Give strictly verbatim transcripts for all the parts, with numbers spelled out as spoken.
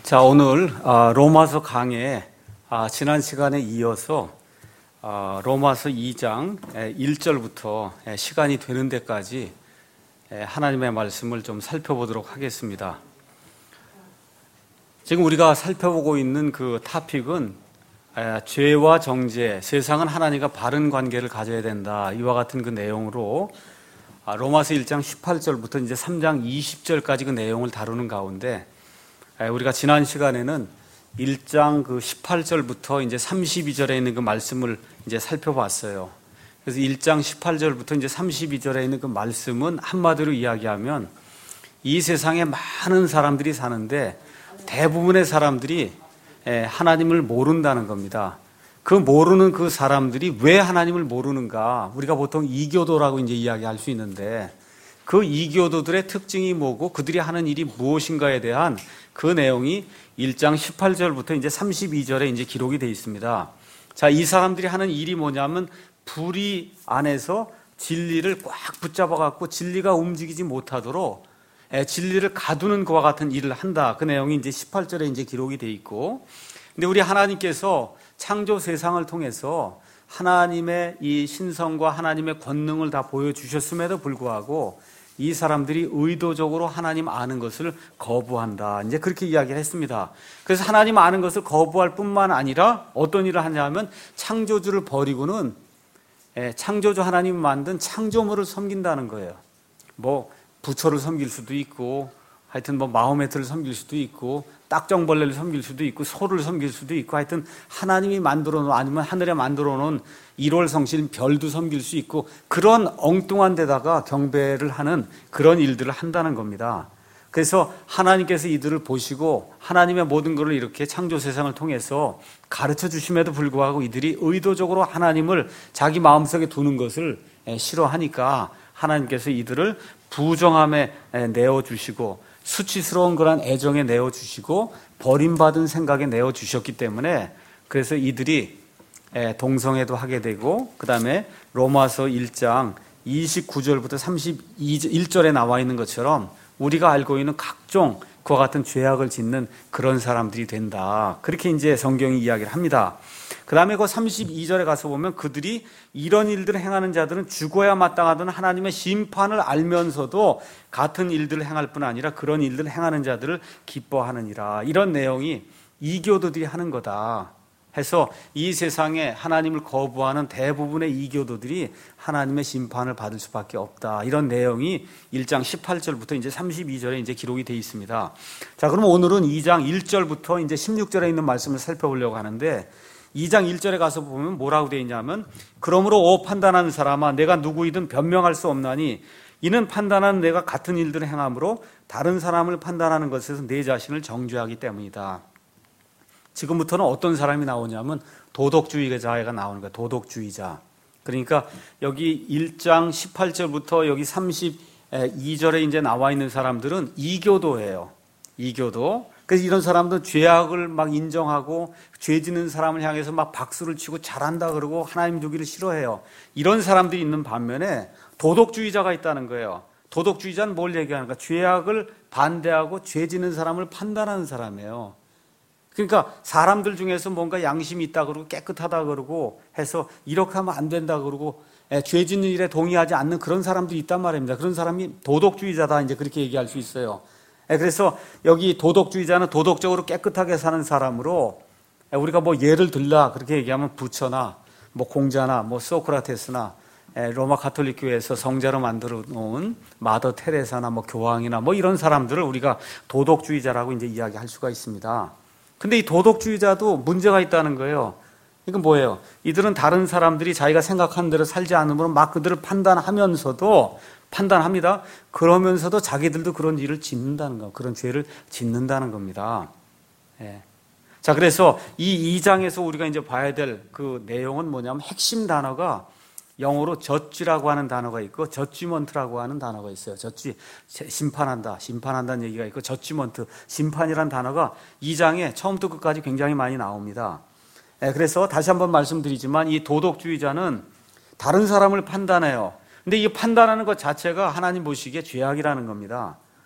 자, 오늘 로마서 강의 지난 시간에 이어서 로마서 이 장 일 절부터 시간이 되는 데까지 하나님의 말씀을 좀 살펴보도록 하겠습니다. 지금 우리가 살펴보고 있는 그 토픽은 죄와 정죄, 세상은 하나님과 바른 관계를 가져야 된다, 이와 같은 그 내용으로 로마서 일 장 십팔 절부터 이제 삼 장 이십 절까지 그 내용을 다루는 가운데, 우리가 지난 시간에는 일 장 그 십팔 절부터 이제 삼십이 절에 있는 그 말씀을 이제 살펴봤어요. 그래서 일 장 십팔 절부터 이제 삼십이 절에 있는 그 말씀은 한마디로 이야기하면 이 세상에 많은 사람들이 사는데 대부분의 사람들이 하나님을 모른다는 겁니다. 그 모르는 그 사람들이 왜 하나님을 모르는가? 우리가 보통 이교도라고 이제 이야기할 수 있는데, 그 이교도들의 특징이 뭐고 그들이 하는 일이 무엇인가에 대한 그 내용이 일 장 십팔 절부터 이제 삼십이 절에 이제 기록이 되어 있습니다. 자, 이 사람들이 하는 일이 뭐냐면 불의 안에서 진리를 꽉 붙잡아 갖고 진리가 움직이지 못하도록 진리를 가두는 그와 같은 일을 한다. 그 내용이 이제 십팔 절에 이제 기록이 되어 있고, 근데 우리 하나님께서 창조 세상을 통해서 하나님의 이 신성과 하나님의 권능을 다 보여주셨음에도 불구하고 이 사람들이 의도적으로 하나님 아는 것을 거부한다, 이제 그렇게 이야기를 했습니다. 그래서 하나님 아는 것을 거부할 뿐만 아니라 어떤 일을 하냐면 창조주를 버리고는 창조주 하나님 만든 창조물을 섬긴다는 거예요. 뭐 부처를 섬길 수도 있고, 하여튼 뭐 마호메트를 섬길 수도 있고, 딱정벌레를 섬길 수도 있고, 소를 섬길 수도 있고, 하여튼 하나님이 만들어 놓은, 아니면 하늘에 만들어 놓은 일월성신 별도 섬길 수 있고, 그런 엉뚱한 데다가 경배를 하는 그런 일들을 한다는 겁니다. 그래서 하나님께서 이들을 보시고 하나님의 모든 것을 이렇게 창조 세상을 통해서 가르쳐 주심에도 불구하고 이들이 의도적으로 하나님을 자기 마음속에 두는 것을 싫어하니까 하나님께서 이들을 부정함에 내어주시고 수치스러운 그런 애정에 내어주시고 버림받은 생각에 내어주셨기 때문에, 그래서 이들이 동성애도 하게 되고, 그 다음에 로마서 일 장 이십구 절부터 삼십일 절에 나와 있는 것처럼 우리가 알고 있는 각종 그와 같은 죄악을 짓는 그런 사람들이 된다, 그렇게 이제 성경이 이야기를 합니다. 그 다음에 그 삼십이 절에 가서 보면 그들이 이런 일들을 행하는 자들은 죽어야 마땅하던 하나님의 심판을 알면서도 같은 일들을 행할 뿐 아니라 그런 일들을 행하는 자들을 기뻐하느니라, 이런 내용이 이교도들이 하는 거다 해서 이 세상에 하나님을 거부하는 대부분의 이교도들이 하나님의 심판을 받을 수밖에 없다, 이런 내용이 일 장 십팔 절부터 이제 삼십이 절에 이제 기록이 되어 있습니다. 자, 그럼 오늘은 이 장 일 절부터 이제 십육 절에 있는 말씀을 살펴보려고 하는데, 이 장 일 절에 가서 보면 뭐라고 되어 있냐면, 그러므로 오 판단하는 사람아, 내가 누구이든 변명할 수 없나니 이는 판단하는 내가 같은 일들을 행함으로 다른 사람을 판단하는 것에서 내 자신을 정죄하기 때문이다. 지금부터는 어떤 사람이 나오냐면 도덕주의자가 나오는 거예요. 도덕주의자. 그러니까 여기 일 장 십팔 절부터 여기 삼십이 절에 이제 나와 있는 사람들은 이교도예요. 이교도. 그래서 이런 사람들은 죄악을 막 인정하고 죄 짓는 사람을 향해서 막 박수를 치고 잘한다 그러고 하나님 두기를 싫어해요. 이런 사람들이 있는 반면에 도덕주의자가 있다는 거예요. 도덕주의자는 뭘 얘기하는가? 죄악을 반대하고 죄 짓는 사람을 판단하는 사람이에요. 그러니까 사람들 중에서 뭔가 양심이 있다 그러고 깨끗하다 그러고 해서 이렇게 하면 안 된다 그러고 죄 짓는 일에 동의하지 않는 그런 사람들이 있단 말입니다. 그런 사람이 도덕주의자다, 이제 그렇게 얘기할 수 있어요. 그래서 여기 도덕주의자는 도덕적으로 깨끗하게 사는 사람으로, 우리가 뭐 예를 들라 그렇게 얘기하면 부처나 뭐 공자나 뭐 소크라테스나 로마 가톨릭 교회에서 성자로 만들어 놓은 마더 테레사나 뭐 교황이나 뭐 이런 사람들을 우리가 도덕주의자라고 이제 이야기할 수가 있습니다. 근데 이 도덕주의자도 문제가 있다는 거예요. 이건 뭐예요? 이들은 다른 사람들이 자기가 생각하는 대로 살지 않으면 막 그들을 판단하면서도 판단합니다. 그러면서도 자기들도 그런 일을 짓는다는 거, 그런 죄를 짓는다는 겁니다. 예. 자, 그래서 이 이 장에서 우리가 이제 봐야 될 그 내용은 뭐냐면, 핵심 단어가 영어로 저지라고 하는 단어가 있고 저지먼트라고 하는 단어가 있어요. 저지, 심판한다, 심판한다는 얘기가 있고, 저지먼트, 심판이라는 단어가 이 장에 처음부터 끝까지 굉장히 많이 나옵니다. 예, 그래서 다시 한번 말씀드리지만 이 도덕주의자는 다른 사람을 판단해요. 근데 이 판단하는 것 자체가 하나님 보시기에 죄악이라는 겁니다.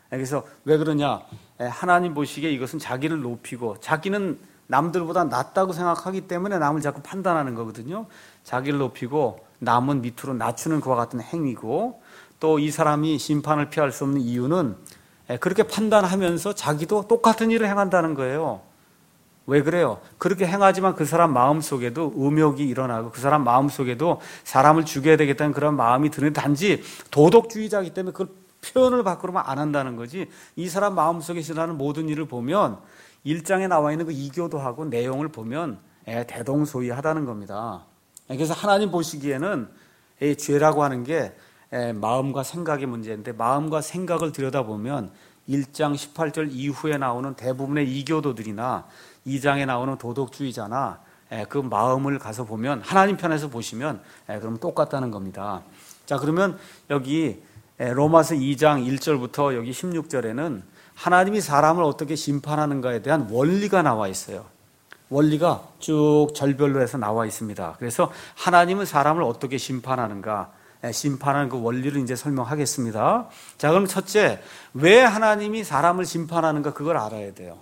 그래서 왜 그러냐? 하나님 보시기에 이것은 자기를 높이고 자기는 남들보다 낫다고 생각하기 때문에 남을 자꾸 판단하는 거거든요. 자기를 높이고 남은 밑으로 낮추는 그와 같은 행위고, 또 이 사람이 심판을 피할 수 없는 이유는 그렇게 판단하면서 자기도 똑같은 일을 행한다는 거예요. 왜 그래요? 그렇게 행하지만 그 사람 마음속에도 음욕이 일어나고 그 사람 마음속에도 사람을 죽여야 되겠다는 그런 마음이 드는, 단지 도덕주의자이기 때문에 그걸 표현을 밖으로만 안 한다는 거지. 이 사람 마음속에 일어나는 모든 일을 보면 일 장에 나와 있는 그 이교도하고 내용을 보면 대동소이하다는 겁니다. 그래서 하나님 보시기에는 이 죄라고 하는 게 마음과 생각의 문제인데, 마음과 생각을 들여다보면 일 장 십팔 절 이후에 나오는 대부분의 이교도들이나 이 장에 나오는 도덕주의자나 그 마음을 가서 보면, 하나님 편에서 보시면 그럼 똑같다는 겁니다. 자, 그러면 여기 로마서 이 장 일 절부터 여기 십육 절에는 하나님이 사람을 어떻게 심판하는가에 대한 원리가 나와 있어요. 원리가 쭉 절별로 해서 나와 있습니다. 그래서 하나님은 사람을 어떻게 심판하는가, 심판하는 그 원리를 이제 설명하겠습니다. 자, 그럼 첫째, 왜 하나님이 사람을 심판하는가, 그걸 알아야 돼요.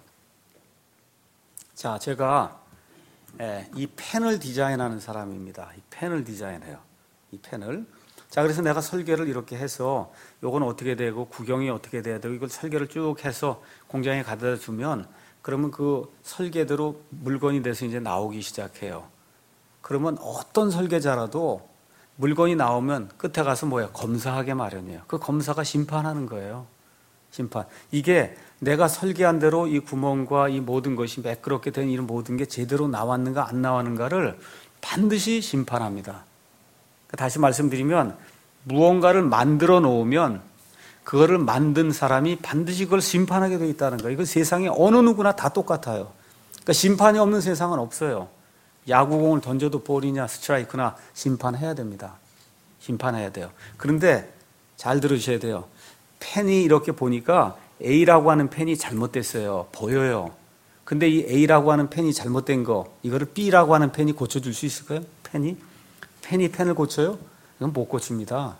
자, 제가 이 펜을 디자인하는 사람입니다. 이 펜을 디자인해요. 이 펜을. 자, 그래서 내가 설계를 이렇게 해서 요건 어떻게 되고 구경이 어떻게 돼야 되고 이걸 설계를 쭉 해서 공장에 가져다 주면, 그러면 그 설계대로 물건이 돼서 이제 나오기 시작해요. 그러면 어떤 설계자라도 물건이 나오면 끝에 가서 뭐야? 검사하게 마련이에요. 그 검사가 심판하는 거예요. 심판. 이게 내가 설계한 대로 이 구멍과 이 모든 것이 매끄럽게 된 이런 모든 게 제대로 나왔는가 안 나왔는가를 반드시 심판합니다. 다시 말씀드리면, 무언가를 만들어 놓으면 그거를 만든 사람이 반드시 그걸 심판하게 되어 있다는 거예요. 이거 세상에 어느 누구나 다 똑같아요. 그러니까 심판이 없는 세상은 없어요. 야구공을 던져도 볼이냐 스트라이크나 심판해야 됩니다. 심판해야 돼요. 그런데 잘 들으셔야 돼요. 펜이 이렇게 보니까 A라고 하는 펜이 잘못됐어요. 보여요. 근데 이 A라고 하는 펜이 잘못된 거, 이거를 B라고 하는 펜이 고쳐줄 수 있을까요? 펜이? 펜이 펜을 고쳐요? 이건 못 고칩니다.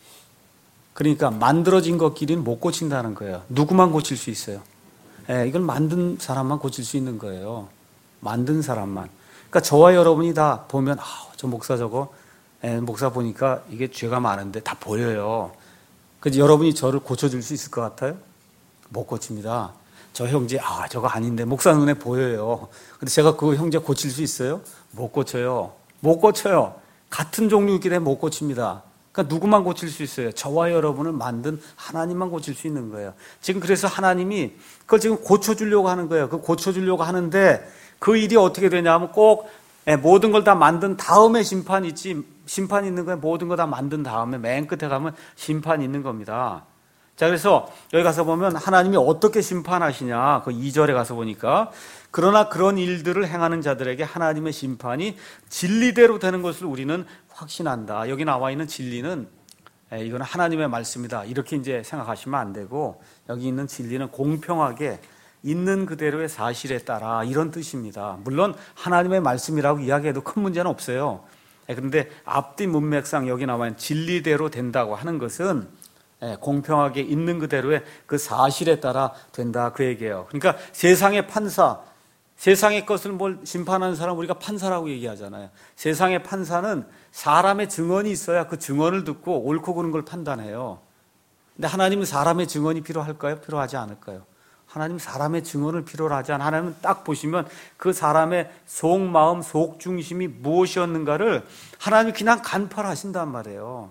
그러니까 만들어진 것끼리는 못 고친다는 거예요. 누구만 고칠 수 있어요? 예, 이걸 만든 사람만 고칠 수 있는 거예요. 만든 사람만. 그러니까 저와 여러분이 다 보면, 아, 저 목사 저거, 예, 목사 보니까 이게 죄가 많은데 다 보여요. 그래서 여러분이 저를 고쳐줄 수 있을 것 같아요? 못 고칩니다. 저 형제, 아, 저거 아닌데 목사 눈에 보여요. 근데 제가 그 형제 고칠 수 있어요? 못 고쳐요. 못 고쳐요. 같은 종류이기 때문에 못 고칩니다. 그러니까 누구만 고칠 수 있어요? 저와 여러분을 만든 하나님만 고칠 수 있는 거예요. 지금 그래서 하나님이 그걸 지금 고쳐주려고 하는 거예요. 그 고쳐주려고 하는데 그 일이 어떻게 되냐면 꼭 모든 걸 다 만든 다음에 심판이 있지, 심판이 있는 거예요. 모든 거 다 만든 다음에 맨 끝에 가면 심판이 있는 겁니다. 자, 그래서 여기 가서 보면 하나님이 어떻게 심판하시냐, 그 이 절에 가서 보니까, 그러나 그런 일들을 행하는 자들에게 하나님의 심판이 진리대로 되는 것을 우리는 확신한다. 여기 나와 있는 진리는, 이거는 하나님의 말씀이다, 이렇게 이제 생각하시면 안 되고, 여기 있는 진리는 공평하게 있는 그대로의 사실에 따라, 이런 뜻입니다. 물론 하나님의 말씀이라고 이야기해도 큰 문제는 없어요. 그런데 앞뒤 문맥상 여기 나와 있는 진리대로 된다고 하는 것은 공평하게 있는 그대로의 그 사실에 따라 된다, 그 얘기예요. 그러니까 세상의 판사, 세상의 것을 뭘 심판하는 사람 우리가 판사라고 얘기하잖아요. 세상의 판사는 사람의 증언이 있어야 그 증언을 듣고 옳고 그른 걸 판단해요. 근데 하나님은 사람의 증언이 필요할까요? 필요하지 않을까요? 하나님 사람의 증언을 필요로 하지 않아요. 하나님은 딱 보시면 그 사람의 속마음, 속중심이 무엇이었는가를 하나님이 그냥 간파하신단 말이에요.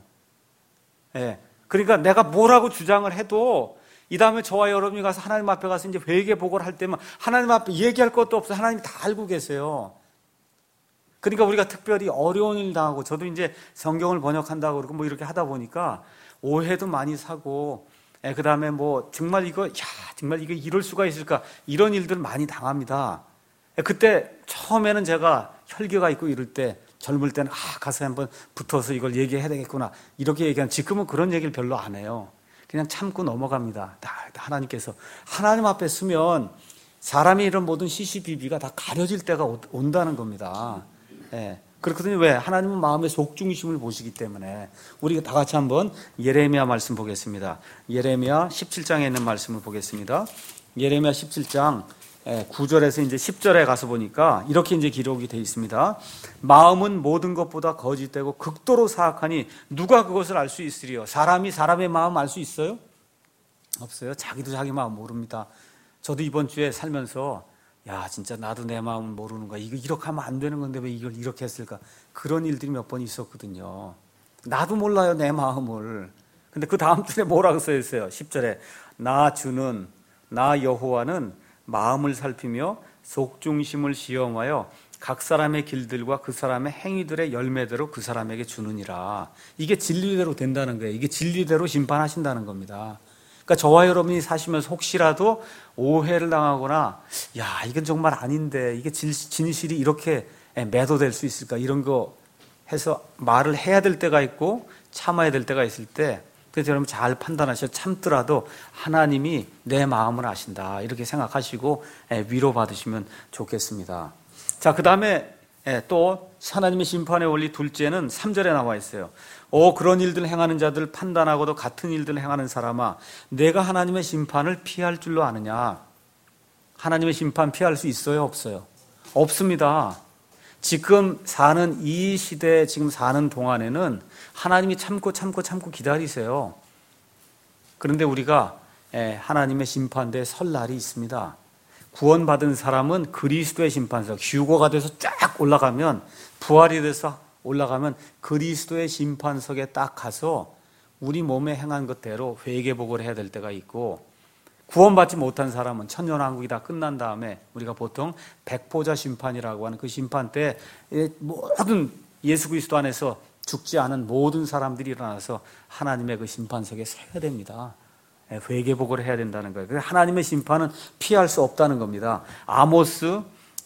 예. 그러니까 내가 뭐라고 주장을 해도 이 다음에 저와 여러분이 가서 하나님 앞에 가서 이제 회개 보고를 할 때면 하나님 앞에 얘기할 것도 없어요. 하나님이 다 알고 계세요. 그러니까 우리가 특별히 어려운 일 당하고, 저도 이제 성경을 번역한다고 그러고 뭐 이렇게 하다 보니까 오해도 많이 사고, 그 다음에 뭐 정말 이거, 야, 정말 이게 이럴 수가 있을까, 이런 일들 많이 당합니다. 그때 처음에는 제가 혈기가 있고 이럴 때, 젊을 때는 아, 가서 한번 붙어서 이걸 얘기해야 되겠구나, 이렇게 얘기하는, 지금은 그런 얘기를 별로 안 해요. 그냥 참고 넘어갑니다. 다 하나님께서, 하나님 앞에 서면 사람의 이런 모든 시시비비가 다 가려질 때가 온다는 겁니다. 예. 그렇거든요. 왜? 하나님은 마음의 속중심을 보시기 때문에. 우리가 다 같이 한번 예레미야 말씀 보겠습니다. 예레미야 십칠 장에 있는 말씀을 보겠습니다. 예레미야 십칠 장 구 절에서 이제 십 절에 가서 보니까 이렇게 이제 기록이 되어 있습니다. 마음은 모든 것보다 거짓되고 극도로 사악하니 누가 그것을 알 수 있으리요? 사람이 사람의 마음 알 수 있어요? 없어요. 자기도 자기 마음 모릅니다. 저도 이번 주에 살면서 야, 진짜 나도 내 마음을 모르는 거야. 이거 이렇게 하면 안 되는 건데 왜 이걸 이렇게 했을까? 그런 일들이 몇 번 있었거든요. 나도 몰라요, 내 마음을. 근데 그 다음 줄에 뭐라고 써 있어요? 십 절에 나 주는, 나 여호와는 마음을 살피며 속중심을 시험하여 각 사람의 길들과 그 사람의 행위들의 열매대로 그 사람에게 주느니라. 이게 진리대로 된다는 거예요. 이게 진리대로 심판하신다는 겁니다. 그러니까 저와 여러분이 사시면서 혹시라도 오해를 당하거나 야, 이건 정말 아닌데 이게 진실이 이렇게 매도될 수 있을까? 이런 거 해서 말을 해야 될 때가 있고 참아야 될 때가 있을 때, 그래서 여러분 잘 판단하셔서 참더라도 하나님이 내 마음을 아신다 이렇게 생각하시고 위로받으시면 좋겠습니다. 자, 그 다음에 또 하나님의 심판의 원리 둘째는 삼 절에 나와 있어요. 오, 그런 일들 행하는 자들 판단하고도 같은 일들 행하는 사람아, 내가 하나님의 심판을 피할 줄로 아느냐? 하나님의 심판 피할 수 있어요, 없어요? 없습니다. 지금 사는 이 시대에 지금 사는 동안에는 하나님이 참고 참고 참고 기다리세요. 그런데 우리가 하나님의 심판대에 설 날이 있습니다. 구원받은 사람은 그리스도의 심판석, 휴거가 돼서 쫙 올라가면, 부활이 돼서 올라가면 그리스도의 심판석에 딱 가서 우리 몸에 행한 것대로 회개복을 해야 될 때가 있고, 구원받지 못한 사람은 천년왕국이 다 끝난 다음에 우리가 보통 백보자 심판이라고 하는 그 심판 때 모든 예수 그리스도 안에서 죽지 않은 모든 사람들이 일어나서 하나님의 그 심판석에 서야 됩니다. 회개복을 해야 된다는 거예요. 그래서 하나님의 심판은 피할 수 없다는 겁니다. 아모스,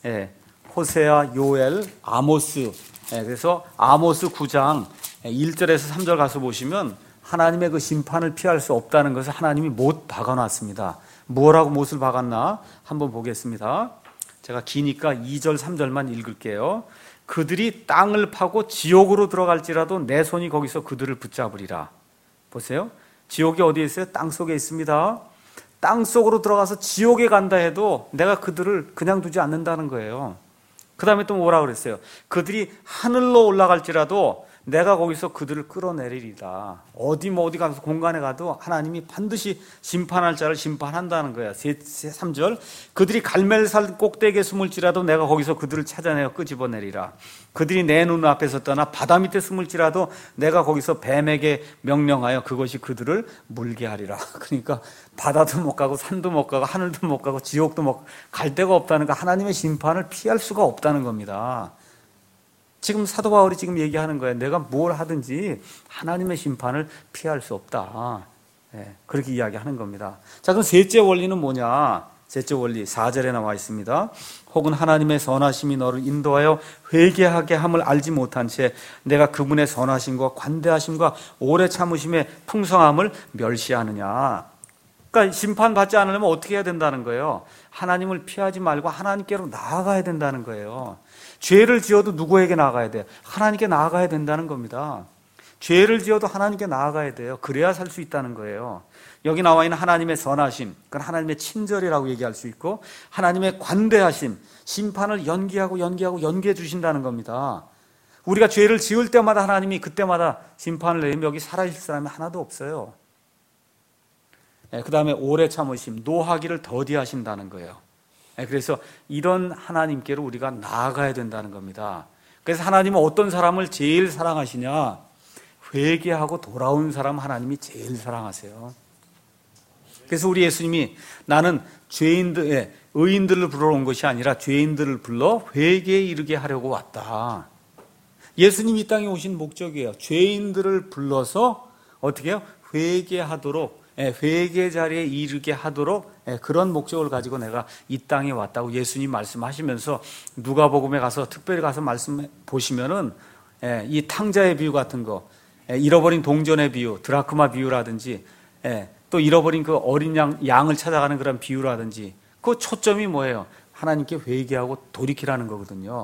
호세아, 요엘, 아모스. 그래서 아모스 구 장 일 절에서 삼 절 가서 보시면 하나님의 그 심판을 피할 수 없다는 것을 하나님이 못 박아놨습니다. 뭐라고 못을 박았나? 한번 보겠습니다. 제가 기니까 이 절, 삼 절만 읽을게요. 그들이 땅을 파고 지옥으로 들어갈지라도 내 손이 거기서 그들을 붙잡으리라. 보세요. 지옥이 어디에 있어요? 땅 속에 있습니다. 땅 속으로 들어가서 지옥에 간다 해도 내가 그들을 그냥 두지 않는다는 거예요. 그 다음에 또 뭐라 그랬어요? 그들이 하늘로 올라갈지라도 내가 거기서 그들을 끌어내리리다. 어디 뭐 어디 가서 공간에 가도 하나님이 반드시 심판할 자를 심판한다는 거야. 삼 절. 그들이 갈멜산 꼭대기에 숨을지라도 내가 거기서 그들을 찾아내어 끄집어내리라. 그들이 내 눈앞에서 떠나 바다 밑에 숨을지라도 내가 거기서 뱀에게 명령하여 그것이 그들을 물게 하리라. 그러니까 바다도 못 가고 산도 못 가고 하늘도 못 가고 지옥도 못 갈 데가 없다는 거, 하나님의 심판을 피할 수가 없다는 겁니다. 지금 사도 바울이 지금 얘기하는 거예요. 내가 뭘 하든지 하나님의 심판을 피할 수 없다. 네, 그렇게 이야기하는 겁니다. 자, 그럼 셋째 원리는 뭐냐? 셋째 원리 사 절에 나와 있습니다. 혹은 하나님의 선하심이 너를 인도하여 회개하게 함을 알지 못한 채 내가 그분의 선하심과 관대하심과 오래 참으심의 풍성함을 멸시하느냐. 그러니까 심판받지 않으려면 어떻게 해야 된다는 거예요? 하나님을 피하지 말고 하나님께로 나아가야 된다는 거예요. 죄를 지어도 누구에게 나아가야 돼요? 하나님께 나아가야 된다는 겁니다. 죄를 지어도 하나님께 나아가야 돼요. 그래야 살 수 있다는 거예요. 여기 나와 있는 하나님의 선하심, 그건 하나님의 친절이라고 얘기할 수 있고, 하나님의 관대하심, 심판을 연기하고 연기하고 연기해 주신다는 겁니다. 우리가 죄를 지을 때마다 하나님이 그때마다 심판을 내리면 여기 살아있을 사람이 하나도 없어요. 그 다음에 오래 참으심, 노하기를 더디하신다는 거예요. 그래서 이런 하나님께로 우리가 나아가야 된다는 겁니다. 그래서 하나님은 어떤 사람을 제일 사랑하시냐? 회개하고 돌아온 사람 하나님이 제일 사랑하세요. 그래서 우리 예수님이 나는 죄인들, 의인들을 부르러 온 것이 아니라 죄인들을 불러 회개에 이르게 하려고 왔다. 예수님이 이 땅에 오신 목적이에요. 죄인들을 불러서 어떻게 해요? 회개하도록, 회개 자리에 이르게 하도록 그런 목적을 가지고 내가 이 땅에 왔다고 예수님 말씀하시면서, 누가복음에 가서 특별히 가서 말씀 보시면은 이 탕자의 비유 같은 거, 잃어버린 동전의 비유, 드라크마 비유라든지, 또 잃어버린 그 어린 양, 양을 찾아가는 그런 비유라든지, 그 초점이 뭐예요? 하나님께 회개하고 돌이키라는 거거든요.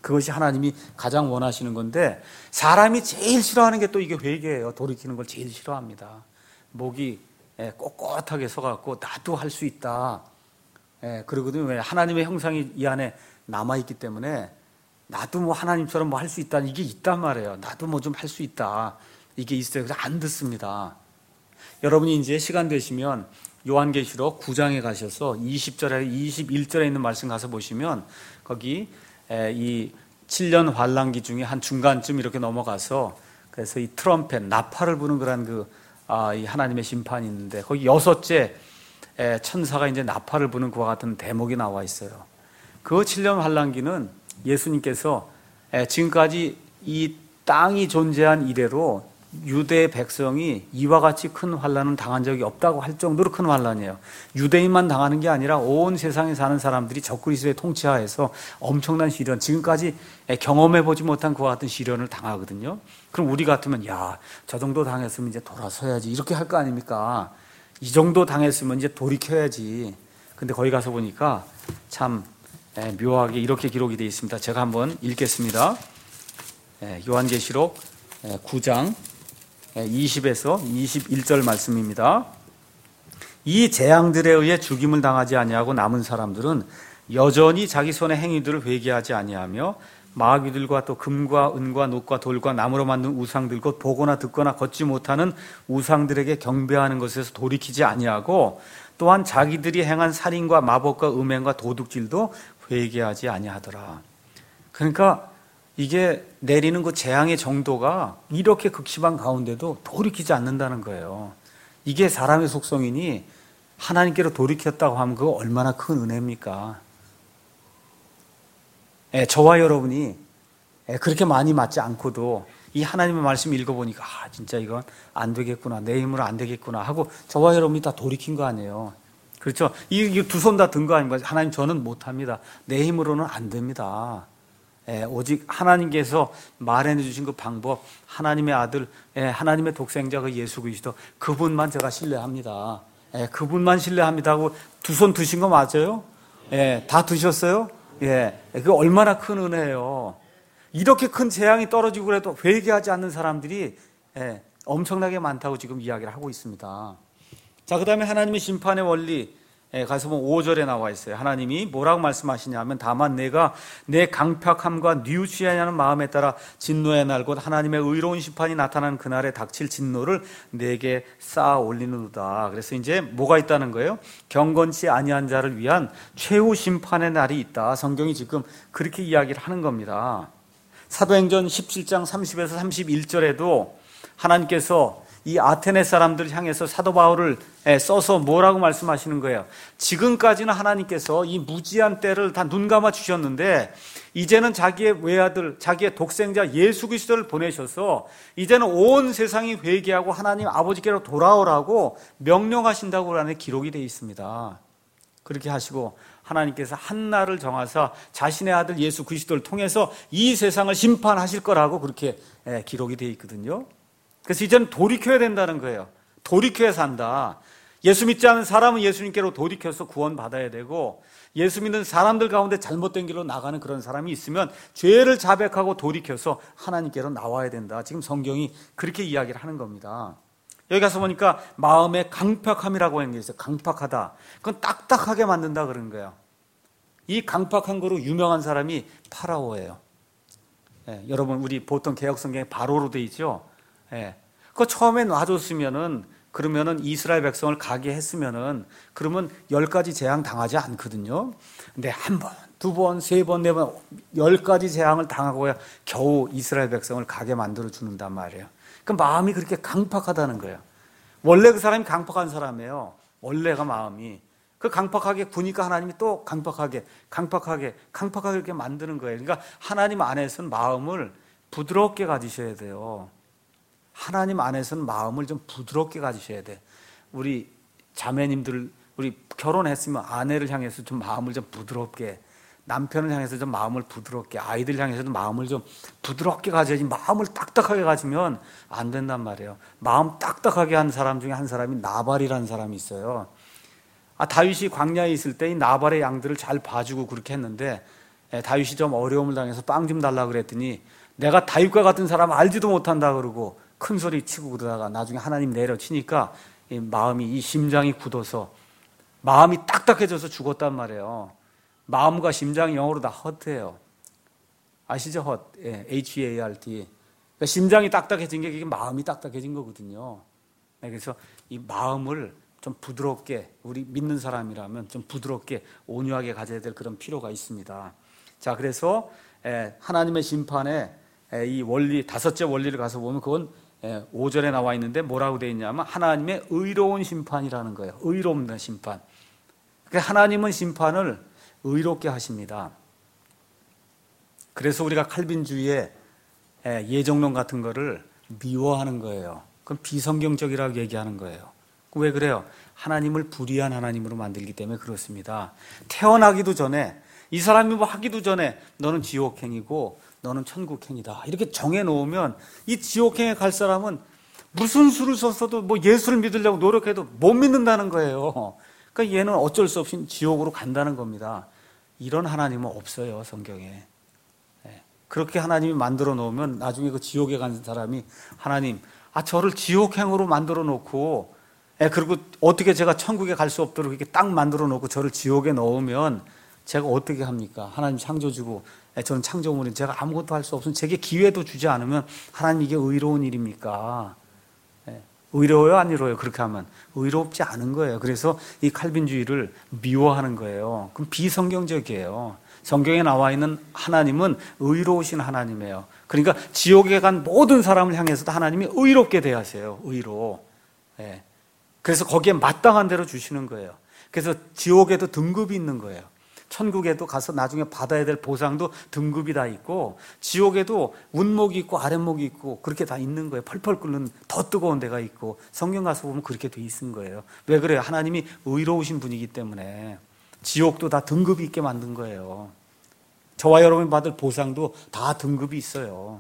그것이 하나님이 가장 원하시는 건데 사람이 제일 싫어하는 게 또 이게 회개예요. 돌이키는 걸 제일 싫어합니다. 목이 꼿꼿하게 서갖고 나도 할 수 있다. 그러거든요. 왜? 하나님의 형상이 이 안에 남아있기 때문에 나도 뭐 하나님처럼 뭐 할 수 있다. 이게 있단 말이에요. 나도 뭐 좀 할 수 있다. 이게 있어요. 그래서 안 듣습니다. 여러분이 이제 시간 되시면 요한계시록 구 장에 가셔서 이십 절에 이십일 절에 있는 말씀 가서 보시면 거기 이 칠 년 환란기 중에 한 중간쯤 이렇게 넘어가서 그래서 이 트럼펫 나팔을 부는 그런 그 아, 이 하나님의 심판이 있는데 거기 여섯째 천사가 이제 나팔을 부는 그와 같은 대목이 나와 있어요. 그 칠 년 환란기는 예수님께서 지금까지 이 땅이 존재한 이래로 유대 백성이 이와 같이 큰 환란은 당한 적이 없다고 할 정도로 큰 환란이에요. 유대인만 당하는 게 아니라 온 세상에 사는 사람들이 적그리스도의 통치하에서 엄청난 시련, 지금까지 경험해보지 못한 그와 같은 시련을 당하거든요. 그럼 우리 같으면 야, 저 정도 당했으면 이제 돌아서야지 이렇게 할 거 아닙니까? 이 정도 당했으면 이제 돌이켜야지. 근데 거기 가서 보니까 참 묘하게 이렇게 기록이 되어 있습니다. 제가 한번 읽겠습니다. 요한계시록 구 장 이십에서 이십일 절 말씀입니다. 이 재앙들에 의해 죽임을 당하지 아니하고 남은 사람들은 여전히 자기 손의 행위들을 회개하지 아니하며 마귀들과 또 금과 은과 녹과 돌과 나무로 만든 우상들 곧 보거나 듣거나 걷지 못하는 우상들에게 경배하는 것에서 돌이키지 아니하고 또한 자기들이 행한 살인과 마법과 음행과 도둑질도 회개하지 아니하더라. 그러니까 이게 내리는 그 재앙의 정도가 이렇게 극심한 가운데도 돌이키지 않는다는 거예요. 이게 사람의 속성이니 하나님께로 돌이켰다고 하면 그거 얼마나 큰 은혜입니까? 예, 저와 여러분이 예, 그렇게 많이 맞지 않고도 이 하나님의 말씀 읽어보니까 아, 진짜 이건 안 되겠구나, 내 힘으로 안 되겠구나 하고 저와 여러분이 다 돌이킨 거 아니에요. 그렇죠? 이 두 손 다 든 거 아닙니까? 하나님 저는 못합니다. 내 힘으로는 안 됩니다. 예, 오직 하나님께서 말해 주신 그 방법, 하나님의 아들, 예, 하나님의 독생자 그 예수 그리스도 그분만 제가 신뢰합니다. 예, 그분만 신뢰합니다 하고 두 손 드신 거 맞아요? 예, 다 드셨어요? 예, 그게 얼마나 큰 은혜예요. 이렇게 큰 재앙이 떨어지고 그래도 회개하지 않는 사람들이 예, 엄청나게 많다고 지금 이야기를 하고 있습니다. 자, 그 다음에 하나님의 심판의 원리 가서 보면 오 절에 나와 있어요. 하나님이 뭐라고 말씀하시냐 하면 다만 내가 내 강팍함과 뉘우치하냐는 마음에 따라 진노의 날 곧 하나님의 의로운 심판이 나타나는 그날에 닥칠 진노를 내게 쌓아 올리는도다. 그래서 이제 뭐가 있다는 거예요? 경건치 아니한 자를 위한 최후 심판의 날이 있다. 성경이 지금 그렇게 이야기를 하는 겁니다. 사도행전 십칠 장 삼십에서 삼십일 절에도 하나님께서 이 아테네 사람들 향해서 사도 바울을 써서 뭐라고 말씀하시는 거예요? 지금까지는 하나님께서 이 무지한 때를 다 눈 감아 주셨는데 이제는 자기의 외아들, 자기의 독생자 예수 그리스도를 보내셔서 이제는 온 세상이 회개하고 하나님 아버지께로 돌아오라고 명령하신다고 하는 기록이 되어 있습니다. 그렇게 하시고 하나님께서 한 날을 정하사 자신의 아들 예수 그리스도를 통해서 이 세상을 심판하실 거라고 그렇게 기록이 되어 있거든요. 그래서 이제는 돌이켜야 된다는 거예요. 돌이켜야 산다. 예수 믿지 않은 사람은 예수님께로 돌이켜서 구원받아야 되고 예수 믿는 사람들 가운데 잘못된 길로 나가는 그런 사람이 있으면 죄를 자백하고 돌이켜서 하나님께로 나와야 된다. 지금 성경이 그렇게 이야기를 하는 겁니다. 여기 가서 보니까 마음의 강팍함이라고 하는 게 있어요. 강팍하다. 그건 딱딱하게 만든다 그런 거예요. 이 강팍한 거로 유명한 사람이 파라오예요. 예, 여러분 우리 보통 개혁성경에 바로로 돼 있죠. 예. 그 처음에 놔줬으면은 그러면은 이스라엘 백성을 가게 했으면은 그러면 열 가지 재앙 당하지 않거든요. 근데 한 번, 두 번, 세 번, 네 번, 열 가지 재앙을 당하고야 겨우 이스라엘 백성을 가게 만들어 주는단 말이에요. 그 마음이 그렇게 강팍하다는 거예요. 원래 그 사람이 강팍한 사람이에요. 원래가 마음이. 그 강팍하게 구니까 하나님이 또 강팍하게, 강팍하게, 강팍하게 이렇게 만드는 거예요. 그러니까 하나님 안에서는 마음을 부드럽게 가지셔야 돼요. 하나님 안에서는 마음을 좀 부드럽게 가지셔야 돼. 우리 자매님들, 우리 결혼했으면 아내를 향해서 좀 마음을 좀 부드럽게, 남편을 향해서 좀 마음을 부드럽게, 아이들 향해서도 마음을 좀 부드럽게 가져야지 마음을 딱딱하게 가지면 안 된단 말이에요. 마음 딱딱하게 한 사람 중에 한 사람이 나발이라는 사람이 있어요. 아, 다윗이 광야에 있을 때 이 나발의 양들을 잘 봐주고 그렇게 했는데 다윗이 좀 어려움을 당해서 빵 좀 달라 그랬더니 내가 다윗과 같은 사람 알지도 못한다 그러고 큰 소리 치고 그러다가 나중에 하나님 내려치니까 이 마음이, 이 심장이 굳어서 마음이 딱딱해져서 죽었단 말이에요. 마음과 심장이 영어로 다 hurt예요. 아시죠? hurt. 예, 에이치 이 에이 알 티. 그러니까 심장이 딱딱해진 게 그게 마음이 딱딱해진 거거든요. 그래서 이 마음을 좀 부드럽게, 우리 믿는 사람이라면 좀 부드럽게 온유하게 가져야 될 그런 필요가 있습니다. 자, 그래서 하나님의 심판에 이 원리, 다섯째 원리를 가서 보면 그건 오 절에 나와 있는데 뭐라고 되어 있냐면 하나님의 의로운 심판이라는 거예요. 의로운 심판. 하나님은 심판을 의롭게 하십니다. 그래서 우리가 칼빈주의의 예정론 같은 거를 미워하는 거예요. 그건 비성경적이라고 얘기하는 거예요. 왜 그래요? 하나님을 불의한 하나님으로 만들기 때문에 그렇습니다. 태어나기도 전에, 이 사람이 뭐 하기도 전에 너는 지옥행이고 너는 천국행이다 이렇게 정해놓으면 이 지옥행에 갈 사람은 무슨 수를 썼어도 뭐 예수를 믿으려고 노력해도 못 믿는다는 거예요. 그러니까 얘는 어쩔 수 없이 지옥으로 간다는 겁니다. 이런 하나님은 없어요, 성경에. 그렇게 하나님이 만들어 놓으면 나중에 그 지옥에 간 사람이 하나님, 아 저를 지옥행으로 만들어 놓고, 예, 그리고 어떻게 제가 천국에 갈 수 없도록 이렇게 딱 만들어 놓고 저를 지옥에 넣으면 제가 어떻게 합니까? 하나님 창조주고, 예, 저는 창조물인 제가 아무것도 할 수 없으면 제게 기회도 주지 않으면 하나님 이게 의로운 일입니까? 예, 의로워요, 안 의로워요? 그렇게 하면 의롭지 않은 거예요. 그래서 이 칼빈주의를 미워하는 거예요. 그럼 비성경적이에요. 성경에 나와 있는 하나님은 의로우신 하나님이에요. 그러니까 지옥에 간 모든 사람을 향해서도 하나님이 의롭게 대하세요. 의로. 예. 그래서 거기에 마땅한 대로 주시는 거예요. 그래서 지옥에도 등급이 있는 거예요. 천국에도 가서 나중에 받아야 될 보상도 등급이 다 있고, 지옥에도 운목이 있고 아랫목이 있고 그렇게 다 있는 거예요. 펄펄 끓는 더 뜨거운 데가 있고, 성경 가서 보면 그렇게 돼 있는 거예요. 왜 그래요? 하나님이 의로우신 분이기 때문에. 지옥도 다 등급이 있게 만든 거예요. 저와 여러분이 받을 보상도 다 등급이 있어요.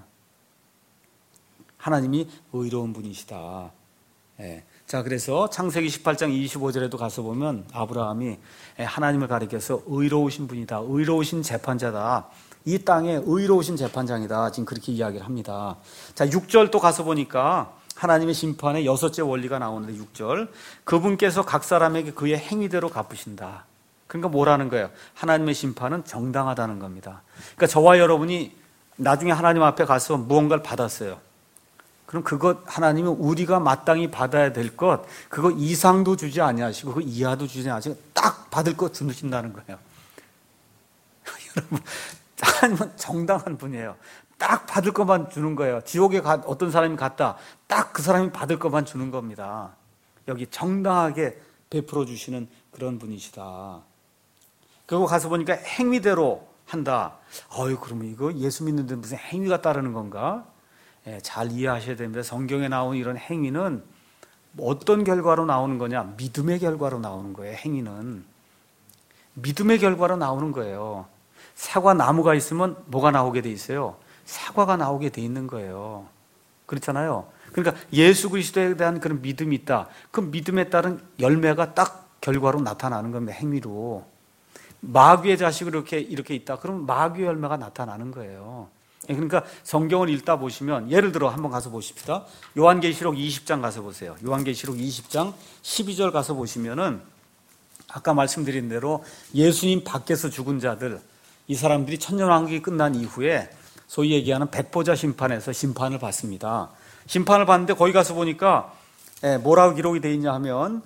하나님이 의로운 분이시다. 예. 자, 그래서 창세기 십팔 장 이십오 절에도 가서 보면 아브라함이 하나님을 가리켜서 의로우신 분이다, 의로우신 재판자다, 이 땅에 의로우신 재판장이다, 지금 그렇게 이야기를 합니다. 자, 육 절 또 가서 보니까 하나님의 심판의 여섯째 원리가 나오는데, 육 절, 그분께서 각 사람에게 그의 행위대로 갚으신다. 그러니까 뭐라는 거예요? 하나님의 심판은 정당하다는 겁니다. 그러니까 저와 여러분이 나중에 하나님 앞에 가서 무언가를 받았어요. 그럼 그것 하나님은 우리가 마땅히 받아야 될 것, 그거 이상도 주지 아니하시고 그 이하도 주지 아니하시고 딱 받을 것 주신다는 거예요. 여러분, 하나님은 정당한 분이에요. 딱 받을 것만 주는 거예요. 지옥에 가, 어떤 사람이 갔다, 딱 그 사람이 받을 것만 주는 겁니다. 여기 정당하게 베풀어 주시는 그런 분이시다. 그리고 가서 보니까 행위대로 한다. 어유, 그러면 이거 예수 믿는데 무슨 행위가 따르는 건가? 예, 잘 이해하셔야 됩니다. 성경에 나오는 이런 행위는 어떤 결과로 나오는 거냐? 믿음의 결과로 나오는 거예요. 행위는 믿음의 결과로 나오는 거예요. 사과 나무가 있으면 뭐가 나오게 돼 있어요? 사과가 나오게 돼 있는 거예요. 그렇잖아요. 그러니까 예수 그리스도에 대한 그런 믿음이 있다. 그 믿음에 따른 열매가 딱 결과로 나타나는 겁니다. 행위로. 마귀의 자식으로 이렇게 이렇게 있다. 그러면 마귀의 열매가 나타나는 거예요. 그러니까 성경을 읽다 보시면, 예를 들어 한번 가서 보십시다. 요한계시록 이십 장 가서 보세요. 요한계시록 이십 장 십이 절 가서 보시면은 아까 말씀드린 대로 예수님 밖에서 죽은 자들, 이 사람들이 천년왕국이 끝난 이후에 소위 얘기하는 백보자 심판에서 심판을 받습니다. 심판을 받는데 거기 가서 보니까 뭐라고 기록이 되어 있냐 하면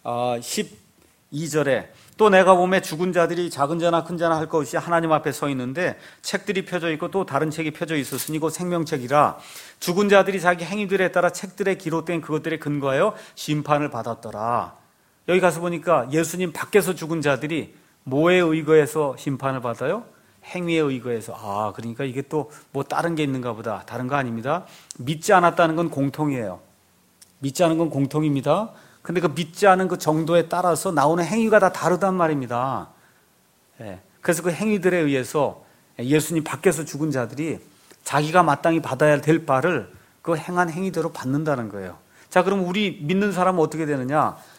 십이 절에 또 내가 보매 죽은 자들이 작은 자나 큰 자나 할 것 없이 하나님 앞에 서 있는데 책들이 펴져 있고 또 다른 책이 펴져 있었으니 곧 생명책이라. 죽은 자들이 자기 행위들에 따라 책들에 기록된 그것들에 근거하여 심판을 받았더라. 여기 가서 보니까 예수님 밖에서 죽은 자들이 뭐에 의거해서 심판을 받아요? 행위에 의거해서. 아, 그러니까 이게 또 뭐 다른 게 있는가 보다. 다른 거 아닙니다. 믿지 않았다는 건 공통이에요. 믿지 않은 건 공통입니다. 근데 그 믿지 않은 그 정도에 따라서 나오는 행위가 다 다르단 말입니다. 예. 그래서 그 행위들에 의해서 예수님 밖에서 죽은 자들이 자기가 마땅히 받아야 될 바를 그 행한 행위대로 받는다는 거예요. 자, 그럼 우리 믿는 사람은 어떻게 되느냐?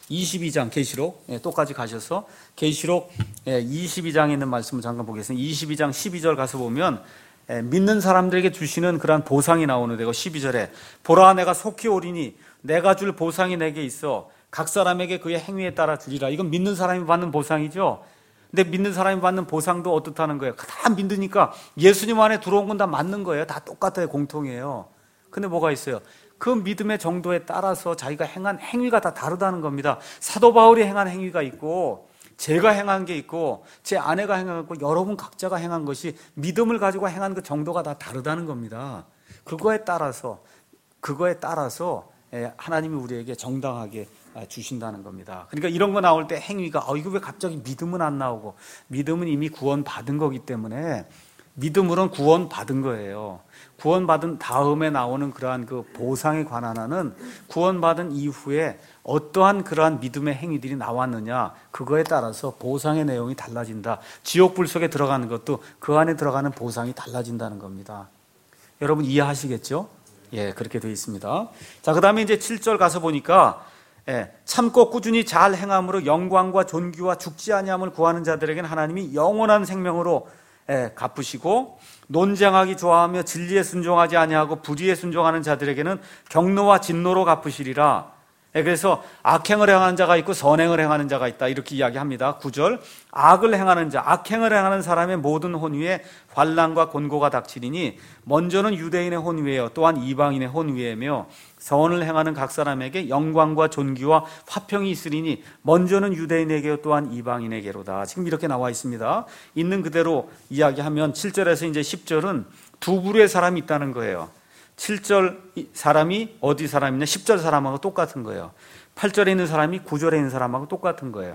이십이 장 계시록 예, 똑같이 가셔서 계시록 예, 이십이 장에 있는 말씀을 잠깐 보겠습니다. 이십이 장 십이 절 가서 보면 예, 믿는 사람들에게 주시는 그러한 보상이 나오는데요. 십이 절에 보라 내가 속히 오리니 내가 줄 보상이 내게 있어 각 사람에게 그의 행위에 따라 주리라. 이건 믿는 사람이 받는 보상이죠. 근데 믿는 사람이 받는 보상도 어떻다는 거예요? 다 믿으니까 예수님 안에 들어온 건 다 맞는 거예요. 다 똑같아요. 공통이에요. 근데 뭐가 있어요? 그 믿음의 정도에 따라서 자기가 행한 행위가 다 다르다는 겁니다. 사도 바울이 행한 행위가 있고 제가 행한 게 있고 제 아내가 행한 거 있고 여러분 각자가 행한 것이 믿음을 가지고 행한 그 정도가 다 다르다는 겁니다. 그거에 따라서 그거에 따라서 하나님이 우리에게 정당하게 주신다는 겁니다. 그러니까 이런 거 나올 때 행위가 어 이거 왜 갑자기 믿음은 안 나오고 믿음은 이미 구원 받은 거기 때문에 믿음으로는 구원 받은 거예요. 구원 받은 다음에 나오는 그러한 그 보상에 관한 한은 구원 받은 이후에 어떠한 그러한 믿음의 행위들이 나왔느냐 그거에 따라서 보상의 내용이 달라진다. 지옥불 속에 들어가는 것도 그 안에 들어가는 보상이 달라진다는 겁니다. 여러분 이해하시겠죠? 예, 그렇게 되어 있습니다. 자, 그 다음에 이제 칠 절 가서 보니까 예, 참고 꾸준히 잘 행함으로 영광과 존귀와 죽지 아니함을 구하는 자들에게는 하나님이 영원한 생명으로 예, 갚으시고 논쟁하기 좋아하며 진리에 순종하지 아니하고 불의에 순종하는 자들에게는 경노와 진노로 갚으시리라. 예, 그래서 악행을 행하는 자가 있고 선행을 행하는 자가 있다 이렇게 이야기합니다. 구 절 악을 행하는 자, 악행을 행하는 사람의 모든 혼위에 환난과 곤고가 닥치리니 먼저는 유대인의 혼위에요 또한 이방인의 혼위에며 선을 행하는 각 사람에게 영광과 존귀와 화평이 있으리니 먼저는 유대인에게요 또한 이방인에게로다. 지금 이렇게 나와 있습니다. 있는 그대로 이야기하면 칠 절에서 이제 십 절은 두 부류의 사람이 있다는 거예요. 칠 절 사람이 어디 사람이냐 십 절 사람하고 똑같은 거예요. 팔 절에 있는 사람이 구 절에 있는 사람하고 똑같은 거예요.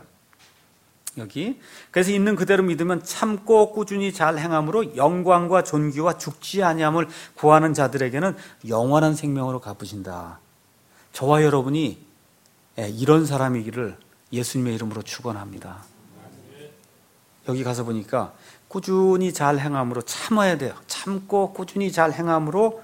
여기 그래서 있는 그대로 믿으면 참고 꾸준히 잘 행함으로 영광과 존귀와 죽지 아니함을 구하는 자들에게는 영원한 생명으로 갚으신다. 저와 여러분이 이런 사람이기를 예수님의 이름으로 축원합니다. 여기 가서 보니까 꾸준히 잘 행함으로 참아야 돼요. 참고 꾸준히 잘 행함으로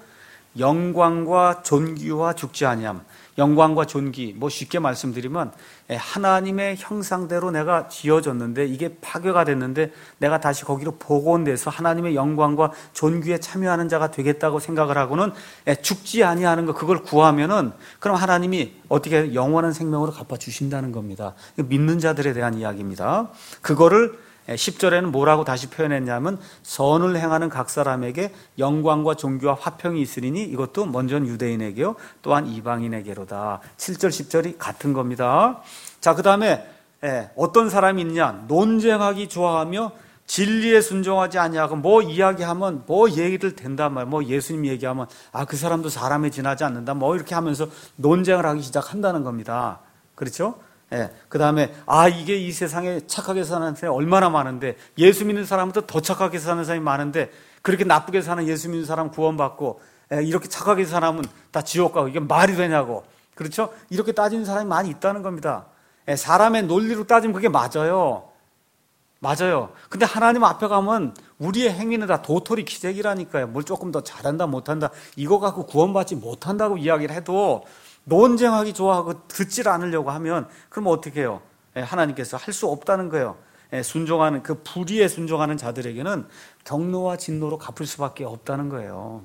영광과 존귀와 죽지 아니함. 영광과 존귀, 뭐 쉽게 말씀드리면 하나님의 형상대로 내가 지어졌는데 이게 파괴가 됐는데 내가 다시 거기로 복원돼서 하나님의 영광과 존귀에 참여하는 자가 되겠다고 생각을 하고는 죽지 아니하는 거 그걸 구하면은 그럼 하나님이 어떻게 영원한 생명으로 갚아주신다는 겁니다. 믿는 자들에 대한 이야기입니다. 그거를 십 절에는 뭐라고 다시 표현했냐면 선을 행하는 각 사람에게 영광과 존귀와 화평이 있으리니 이것도 먼저는 유대인에게요 또한 이방인에게로다. 칠 절 십 절이 같은 겁니다. 자, 그 다음에 어떤 사람이 있냐 논쟁하기 좋아하며 진리에 순종하지 아니하고 뭐 이야기하면 뭐 얘기를 된단 말이야. 뭐 예수님 얘기하면 아 그 사람도 사람에 지나지 않는다 뭐 이렇게 하면서 논쟁을 하기 시작한다는 겁니다. 그렇죠? 예, 그 다음에 아 이게 이 세상에 착하게 사는 사람이 얼마나 많은데 예수 믿는 사람부터 더 착하게 사는 사람이 많은데 그렇게 나쁘게 사는 예수 믿는 사람 구원받고 예, 이렇게 착하게 사는 사람은 다 지옥 가고 이게 말이 되냐고. 그렇죠? 이렇게 따지는 사람이 많이 있다는 겁니다. 예, 사람의 논리로 따지면 그게 맞아요. 맞아요. 근데 하나님 앞에 가면 우리의 행위는 다 도토리 기적이라니까요. 뭘 조금 더 잘한다 못한다 이거 갖고 구원받지 못한다고 이야기를 해도 논쟁하기 좋아하고 듣질 않으려고 하면 그럼 어떻게 해요? 하나님께서 할 수 없다는 거예요. 순종하는 그 불의에 순종하는 자들에게는 경노와 진노로 갚을 수밖에 없다는 거예요.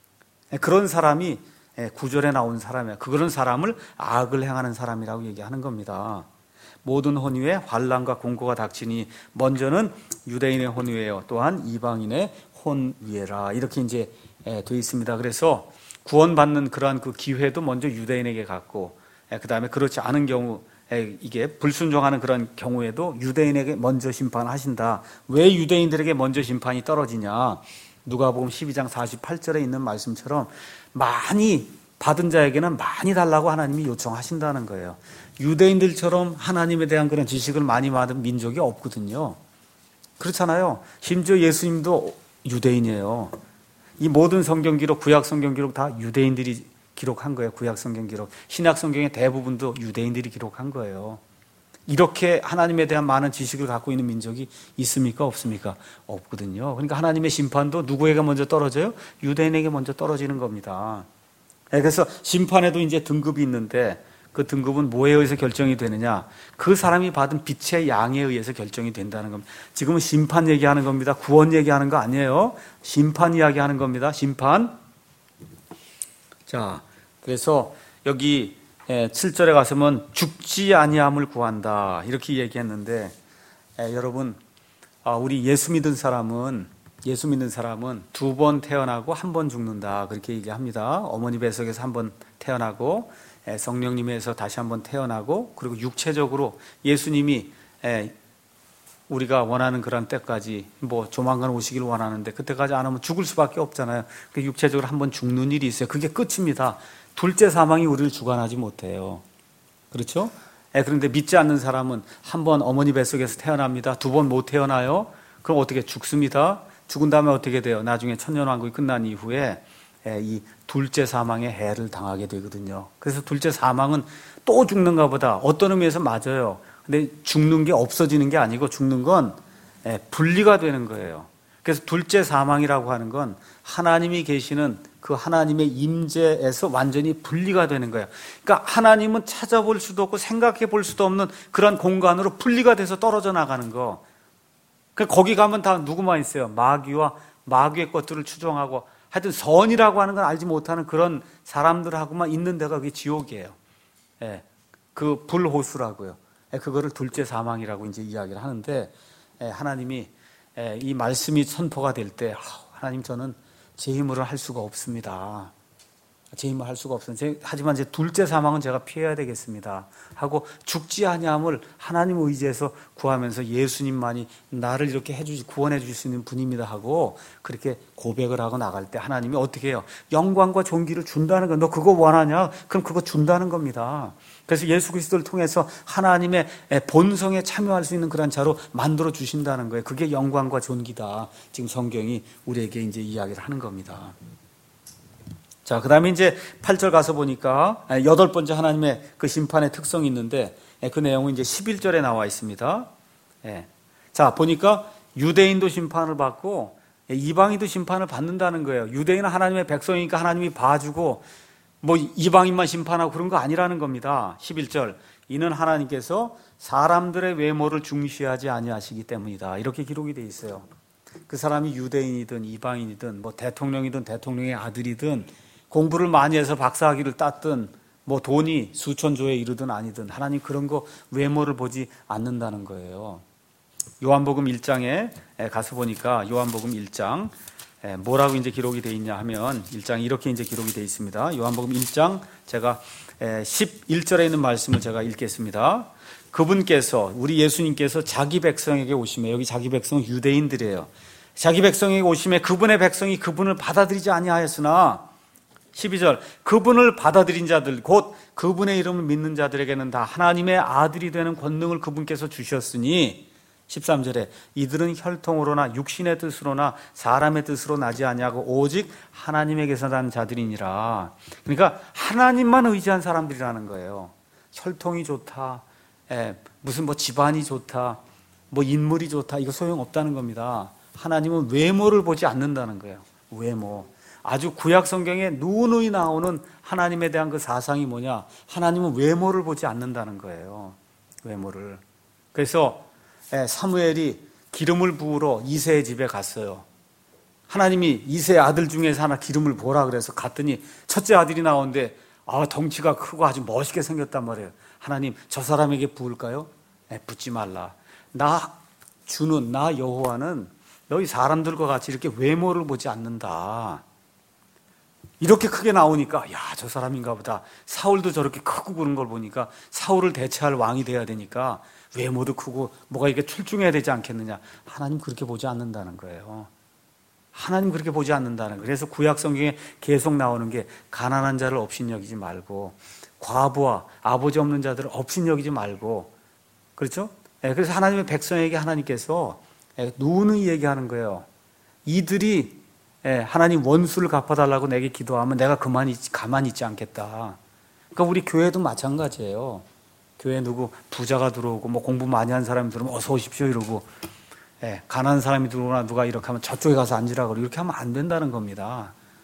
그런 사람이 구 절에 나온 사람이에요. 그런 사람을 악을 행하는 사람이라고 얘기하는 겁니다. 모든 혼위에 환난과 공고가 닥치니 먼저는 유대인의 혼위에요 또한 이방인의 혼위에라 이렇게 이제 되어 있습니다. 그래서 구원받는 그러한 그 기회도 먼저 유대인에게 갔고 그 다음에 그렇지 않은 경우 이게 불순종하는 그런 경우에도 유대인에게 먼저 심판하신다. 왜 유대인들에게 먼저 심판이 떨어지냐 누가복음 십이 장 사십팔 절에 있는 말씀처럼 많이 받은 자에게는 많이 달라고 하나님이 요청하신다는 거예요. 유대인들처럼 하나님에 대한 그런 지식을 많이 받은 민족이 없거든요. 그렇잖아요. 심지어 예수님도 유대인이에요. 이 모든 성경 기록, 구약 성경 기록 다 유대인들이 기록한 거예요. 구약 성경 기록. 신약 성경의 대부분도 유대인들이 기록한 거예요. 이렇게 하나님에 대한 많은 지식을 갖고 있는 민족이 있습니까? 없습니까? 없거든요. 그러니까 하나님의 심판도 누구에게 먼저 떨어져요? 유대인에게 먼저 떨어지는 겁니다. 그래서 심판에도 이제 등급이 있는데 그 등급은 뭐에 의해서 결정이 되느냐? 그 사람이 받은 빛의 양에 의해서 결정이 된다는 겁니다. 지금은 심판 얘기하는 겁니다. 구원 얘기하는 거 아니에요. 심판 이야기하는 겁니다. 심판. 자, 그래서 여기 칠 절에 가서면 죽지 아니함을 구한다 이렇게 얘기했는데, 에, 여러분, 아, 우리 예수 믿은 사람은 예수 믿는 사람은 두 번 태어나고 한 번 죽는다 그렇게 얘기합니다. 어머니 뱃속에서 한 번 태어나고 성령님에서 다시 한 번 태어나고, 그리고 육체적으로 예수님이 우리가 원하는 그런 때까지 뭐 조만간 오시길 원하는데 그때까지 안 오면 죽을 수밖에 없잖아요. 그 육체적으로 한 번 죽는 일이 있어요. 그게 끝입니다. 둘째 사망이 우리를 주관하지 못해요. 그렇죠? 그런데 믿지 않는 사람은 한 번 어머니 뱃속에서 태어납니다. 두 번 못 태어나요. 그럼 어떻게 죽습니다. 죽은 다음에 어떻게 돼요? 나중에 천년왕국이 끝난 이후에 이 둘째 사망의 해를 당하게 되거든요. 그래서 둘째 사망은 또 죽는가 보다. 어떤 의미에서 맞아요. 근데 죽는 게 없어지는 게 아니고 죽는 건 분리가 되는 거예요. 그래서 둘째 사망이라고 하는 건 하나님이 계시는 그 하나님의 임재에서 완전히 분리가 되는 거예요. 그러니까 하나님은 찾아볼 수도 없고 생각해 볼 수도 없는 그런 공간으로 분리가 돼서 떨어져 나가는 거. 거기 가면 다 누구만 있어요? 마귀와 마귀의 것들을 추종하고, 하여튼 선이라고 하는 건 알지 못하는 그런 사람들하고만 있는 데가 그게 지옥이에요. 예, 그 불호수라고요. 예, 그거를 둘째 사망이라고 이제 이야기를 하는데, 예, 하나님이 예, 이 말씀이 선포가 될 때, 아, 하나님 저는 제 힘으로 할 수가 없습니다. 제 힘으로 할 수가 없습니다. 하지만 제 둘째 사망은 제가 피해야 되겠습니다 하고 죽지 아니함을 하나님 의지해서 구하면서 예수님만이 나를 이렇게 해주시 구원해 주실 수 있는 분입니다 하고 그렇게 고백을 하고 나갈 때 하나님이 어떻게 해요? 영광과 존귀를 준다는 거. 너 그거 원하냐? 그럼 그거 준다는 겁니다. 그래서 예수 그리스도를 통해서 하나님의 본성에 참여할 수 있는 그런 자로 만들어 주신다는 거예요. 그게 영광과 존귀다. 지금 성경이 우리에게 이제 이야기를 하는 겁니다. 자, 그 다음에 이제 팔 절 가서 보니까 여덟 번째 하나님의 그 심판의 특성이 있는데 그 내용은 이제 십일 절에 나와 있습니다. 자, 보니까 유대인도 심판을 받고 이방인도 심판을 받는다는 거예요. 유대인은 하나님의 백성이니까 하나님이 봐주고 뭐 이방인만 심판하고 그런 거 아니라는 겁니다. 십일 절. 이는 하나님께서 사람들의 외모를 중시하지 아니하시기 때문이다. 이렇게 기록이 돼 있어요. 그 사람이 유대인이든 이방인이든 뭐 대통령이든 대통령의 아들이든 공부를 많이 해서 박사학위를 땄든 뭐 돈이 수천조에 이르든 아니든 하나님 그런 거 외모를 보지 않는다는 거예요. 요한복음 일 장에 가서 보니까 요한복음 일 장 뭐라고 이제 기록이 돼 있냐 하면 일 장 이렇게 이제 기록이 돼 있습니다. 요한복음 일 장 제가 십일 절에 있는 말씀을 제가 읽겠습니다. 그분께서 우리 예수님께서 자기 백성에게 오시매, 여기 자기 백성 유대인들이에요. 자기 백성에게 오시매 그분의 백성이 그분을 받아들이지 아니하였으나 십이 절 그분을 받아들인 자들 곧 그분의 이름을 믿는 자들에게는 다 하나님의 아들이 되는 권능을 그분께서 주셨으니 십삼 절에 이들은 혈통으로나 육신의 뜻으로나 사람의 뜻으로 나지 아니하고 오직 하나님에게서 난 자들이니라. 그러니까 하나님만 의지한 사람들이라는 거예요. 혈통이 좋다, 에, 무슨 뭐 집안이 좋다, 뭐 인물이 좋다, 이거 소용없다는 겁니다. 하나님은 외모를 보지 않는다는 거예요. 외모. 아주 구약 성경에 누누이 나오는 하나님에 대한 그 사상이 뭐냐? 하나님은 외모를 보지 않는다는 거예요. 외모를. 그래서 사무엘이 기름을 부으러 이새의 집에 갔어요. 하나님이 이새의 아들 중에서 하나 기름을 부으라 그래서 갔더니 첫째 아들이 나오는데 아, 덩치가 크고 아주 멋있게 생겼단 말이에요. 하나님 저 사람에게 부을까요? 네, 붓지 말라. 나 주는 나 여호와는 너희 사람들과 같이 이렇게 외모를 보지 않는다. 이렇게 크게 나오니까 야, 저 사람인가 보다. 사울도 저렇게 크고 그런 걸 보니까 사울을 대체할 왕이 돼야 되니까 외모도 크고 뭐가 이게 출중해야 되지 않겠느냐. 하나님 그렇게 보지 않는다는 거예요. 하나님 그렇게 보지 않는다는 거예요. 그래서 구약 성경에 계속 나오는 게 가난한 자를 업신여기지 말고 과부와 아버지 없는 자들을 업신여기지 말고, 그렇죠? 그래서 하나님의 백성에게 하나님께서 누누이 얘기하는 거예요. 이들이 하나님 원수를 갚아달라고 내게 기도하면 내가 그만 있지, 가만히 있지 않겠다. 그러니까 우리 교회도 마찬가지예요. 교회 누구 부자가 들어오고 뭐 공부 많이 한 사람이 들어오면 어서 오십시오 이러고, 예, 가난한 사람이 들어오나 누가 이렇게 하면 저쪽에 가서 앉으라고 이렇게 하면 안 된다는 겁니다.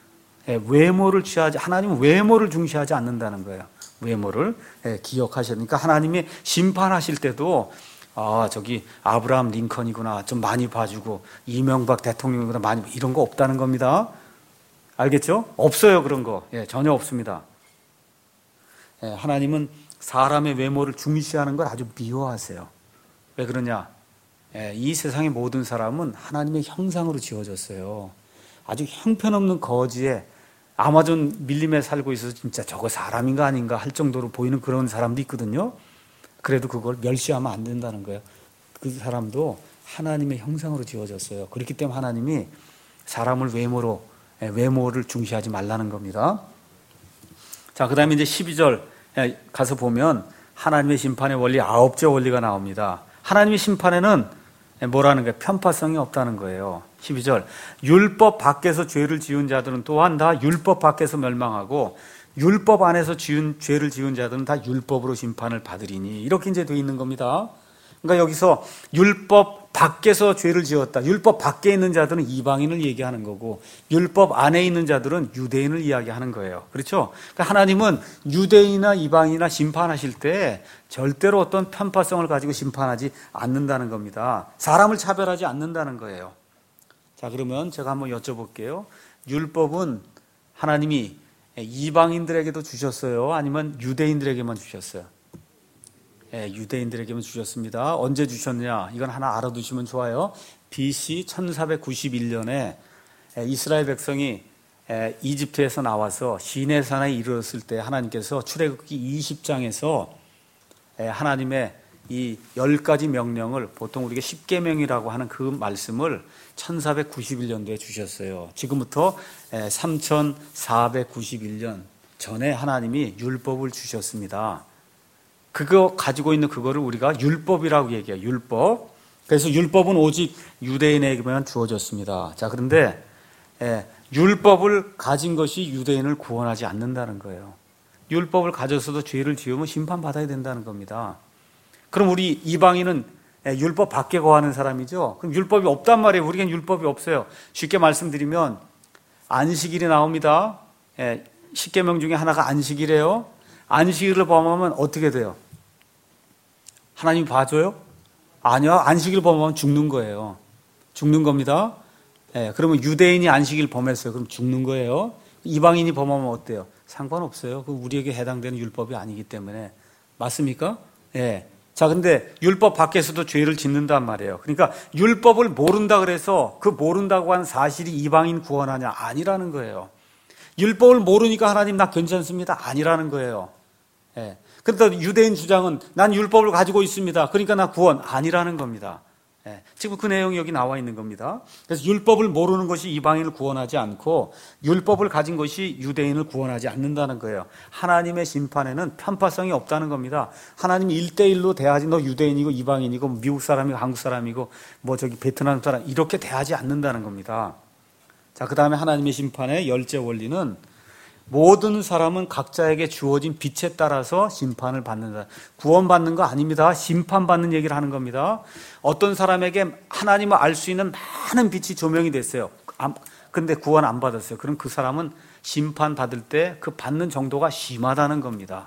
외모를 취하지, 하나님은 외모를 중시하지 않는다는 거예요. 외모를 기억하셔야 되니까 하나님이 심판하실 때도 아 저기 아브라함 링컨이구나 좀 많이 봐주고 이명박 대통령이구나 많이 이런 거 없다는 겁니다. 알겠죠? 없어요 그런 거. 예, 전혀 없습니다. 예, 하나님은 사람의 외모를 중시하는 걸 아주 미워하세요. 왜 그러냐? 예, 이 세상의 모든 사람은 하나님의 형상으로 지어졌어요. 아주 형편없는 거지에 아마존 밀림에 살고 있어서 진짜 저거 사람인가 아닌가 할 정도로 보이는 그런 사람도 있거든요. 그래도 그걸 멸시하면 안 된다는 거예요. 그 사람도 하나님의 형상으로 지어졌어요. 그렇기 때문에 하나님이 사람을 외모로, 외모를 중시하지 말라는 겁니다. 자, 그 다음에 이제 십이 절 가서 보면 하나님의 심판의 원리 아홉째 원리가 나옵니다. 하나님의 심판에는 뭐라는 거예요? 편파성이 없다는 거예요. 십이 절 율법 밖에서 죄를 지은 자들은 또한 다 율법 밖에서 멸망하고 율법 안에서 지은 죄를 지은 자들은 다 율법으로 심판을 받으리니 이렇게 이제 돼 있는 겁니다. 그러니까 여기서 율법 밖에서 죄를 지었다. 율법 밖에 있는 자들은 이방인을 얘기하는 거고 율법 안에 있는 자들은 유대인을 이야기하는 거예요. 그렇죠? 그러니까 하나님은 유대인이나 이방인이나 심판하실 때 절대로 어떤 편파성을 가지고 심판하지 않는다는 겁니다. 사람을 차별하지 않는다는 거예요. 자, 그러면 제가 한번 여쭤볼게요. 율법은 하나님이 이방인들에게도 주셨어요? 아니면 유대인들에게만 주셨어요? 예, 유대인들에게만 주셨습니다. 언제 주셨느냐? 이건 하나 알아두시면 좋아요. 비씨 천사백구십일 년에 이스라엘 백성이 이집트에서 나와서 시내산에 이르렀을 때 하나님께서 출애굽기 이십 장에서 하나님의 이 열 가지 명령을 보통 우리가 십계명이라고 하는 그 말씀을 천사백구십일 년도에 주셨어요. 지금부터 삼천사백구십일 년 전에 하나님이 율법을 주셨습니다. 그거 가지고 있는 그거를 우리가 율법이라고 얘기해요. 율법. 그래서 율법은 오직 유대인에게만 주어졌습니다. 자, 그런데 예, 율법을 가진 것이 유대인을 구원하지 않는다는 거예요. 율법을 가졌어도 죄를 지으면 심판받아야 된다는 겁니다. 그럼 우리 이방인은 율법 밖에 거하는 사람이죠. 그럼 율법이 없단 말이에요. 우리에겐 율법이 없어요. 쉽게 말씀드리면 안식일이 나옵니다. 예, 십계명 중에 하나가 안식일이에요. 안식일을 범하면 어떻게 돼요? 하나님이 봐줘요? 아니요. 안식일 범하면 죽는 거예요. 죽는 겁니다. 예, 그러면 유대인이 안식일 범했어요. 그럼 죽는 거예요. 이방인이 범하면 어때요? 상관없어요. 그 우리에게 해당되는 율법이 아니기 때문에. 맞습니까? 예. 자, 근데 율법 밖에서도 죄를 짓는단 말이에요. 그러니까 율법을 모른다 그래서 그 모른다고 한 사실이 이방인 구원하냐? 아니라는 거예요. 율법을 모르니까 하나님 나 괜찮습니다. 아니라는 거예요. 예. 그런데 유대인 주장은 난 율법을 가지고 있습니다. 그러니까 나 구원 아니라는 겁니다. 예. 지금 그 내용이 여기 나와 있는 겁니다. 그래서 율법을 모르는 것이 이방인을 구원하지 않고 율법을 가진 것이 유대인을 구원하지 않는다는 거예요. 하나님의 심판에는 편파성이 없다는 겁니다. 하나님이 일대일로 대하지 너 유대인이고 이방인이고 미국 사람이고 한국 사람이고 뭐 저기 베트남 사람 이렇게 대하지 않는다는 겁니다. 자, 그 다음에 하나님의 심판의 열째 원리는 모든 사람은 각자에게 주어진 빛에 따라서 심판을 받는다. 구원받는 거 아닙니다. 심판받는 얘기를 하는 겁니다. 어떤 사람에게 하나님을 알 수 있는 많은 빛이 조명이 됐어요. 근데 구원 안 받았어요. 그럼 그 사람은 심판받을 때 그 받는 정도가 심하다는 겁니다.